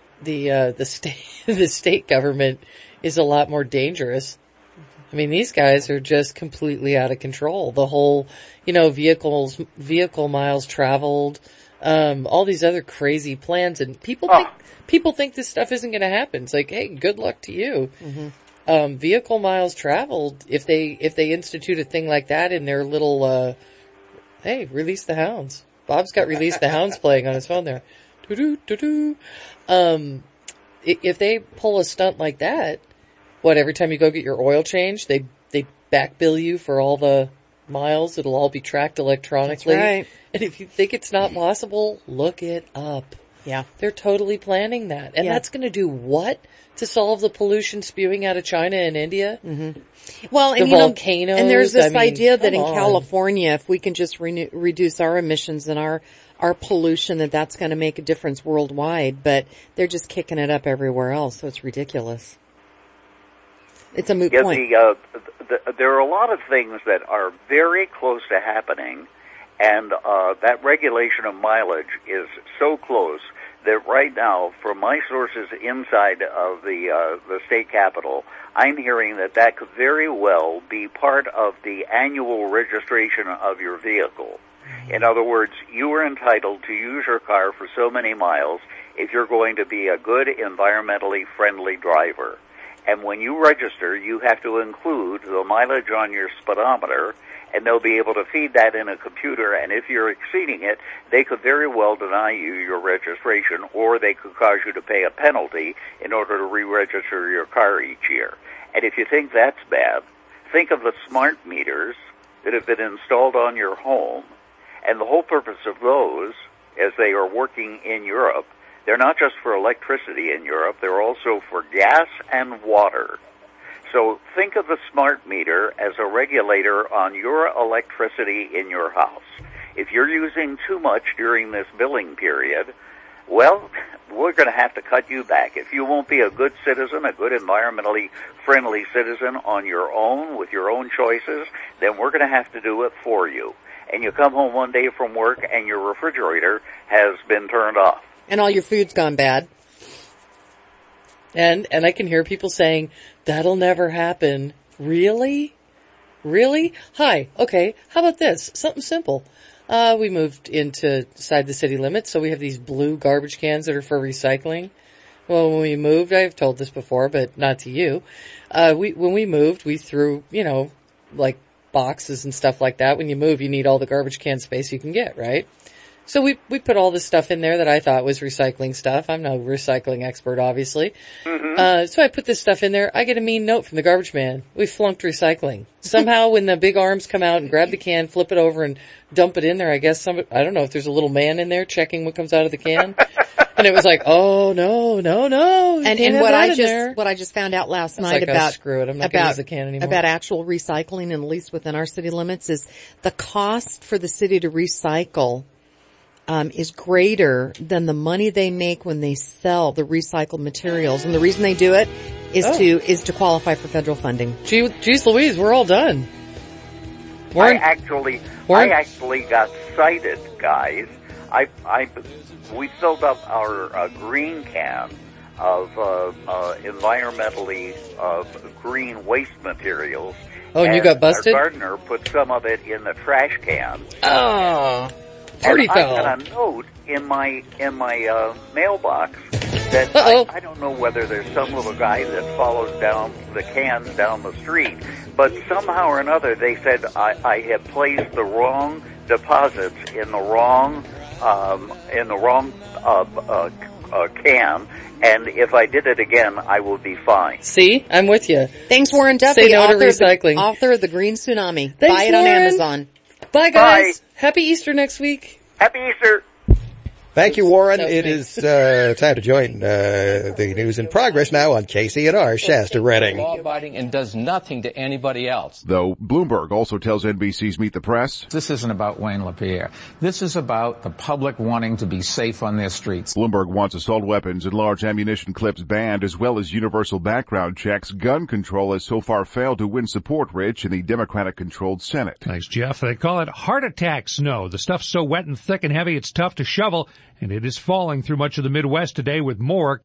state government is a lot more dangerous. I mean, these guys are just completely out of control. The whole, vehicle miles traveled, all these other crazy plans, and people think this stuff isn't going to happen. It's like, hey, good luck to you. Mm-hmm. Vehicle miles traveled. If they institute a thing like that in their little, hey, release the hounds. Bob's got Release the Hounds playing on his phone there. Doo-doo-doo-doo. If they pull a stunt like that, every time you go get your oil changed, they back bill you for all the miles. It'll all be tracked electronically. That's right. And if you think it's not possible, look it up. Yeah. They're totally planning that. And that's going to do what? To solve the pollution spewing out of China and India? Mm-hmm. Well, the volcanoes. And there's this idea that in California, if we can just reduce our emissions and our pollution, that's going to make a difference worldwide. But they're just kicking it up everywhere else, so it's ridiculous. It's a moot point. There are a lot of things that are very close to happening, and that regulation of mileage is so close that right now, from my sources inside of the state capitol, I'm hearing that could very well be part of the annual registration of your vehicle. In other words, you are entitled to use your car for so many miles if you're going to be a good, environmentally friendly driver. And when you register, you have to include the mileage on your speedometer, and they'll be able to feed that in a computer, and if you're exceeding it, they could very well deny you your registration, or they could cause you to pay a penalty in order to re-register your car each year. And if you think that's bad, think of the smart meters that have been installed on your home, and the whole purpose of those, as they are working in Europe, They're not just for electricity in Europe, they're also for gas and water. So think of the smart meter as a regulator on your electricity in your house. If you're using too much during this billing period, well, we're going to have to cut you back. If you won't be a good citizen, a good environmentally friendly citizen on your own, with your own choices, then we're going to have to do it for you. And you come home one day from work and your refrigerator has been turned off. And all your food's gone bad. And I can hear people saying, that'll never happen. Really? Really? Hi. Okay. How about this? Something simple. We moved inside the city limits, so we have these blue garbage cans that are for recycling. Well, when we moved, I've told this before, but not to you. When we moved, we threw, like boxes and stuff like that. When you move, you need all the garbage can space you can get, right? So we put all this stuff in there that I thought was recycling stuff. I'm no recycling expert, obviously. Mm-hmm. So I put this stuff in there. I get a mean note from the garbage man. We flunked recycling. Somehow when the big arms come out and grab the can, flip it over and dump it in there, I guess I don't know if there's a little man in there checking what comes out of the can. And it was like, oh, no. And what I just found out last night about, screw it, I'm not going to use the can anymore. About actual recycling, and at least within our city limits, is the cost for the city to recycle is greater than the money they make when they sell the recycled materials. And the reason they do it is to qualify for federal funding. Geez Louise, we're all done. I actually got cited, guys. We filled up our green can of environmentally green waste materials. Oh, and you got busted? Our gardener put some of it in the trash can. Oh. And I got a note in my mailbox that I don't know whether there's some little guy that follows down the cans down the street, but somehow or another they said I had placed the wrong deposits in the wrong can, and if I did it again, I will be fined. See, I'm with you. Thanks, Warren Duffy, Say no to recycling. Author of The Green Tsunami. Thanks, Buy it Warren. on Amazon. Bye, guys. Bye. Happy Easter next week. Happy Easter. Thank you, Warren. It is time to join the news in progress now on KCNR Shasta Redding. Law-abiding and does nothing to anybody else. Though Bloomberg also tells NBC's Meet the Press, this isn't about Wayne LaPierre. This is about the public wanting to be safe on their streets. Bloomberg wants assault weapons and large ammunition clips banned, as well as universal background checks. Gun control has so far failed to win support, Rich, in the Democratic-controlled Senate. Thanks, Jeff. They call it heart attack snow. The stuff's so wet and thick and heavy it's tough to shovel, and it is falling through much of the Midwest today with more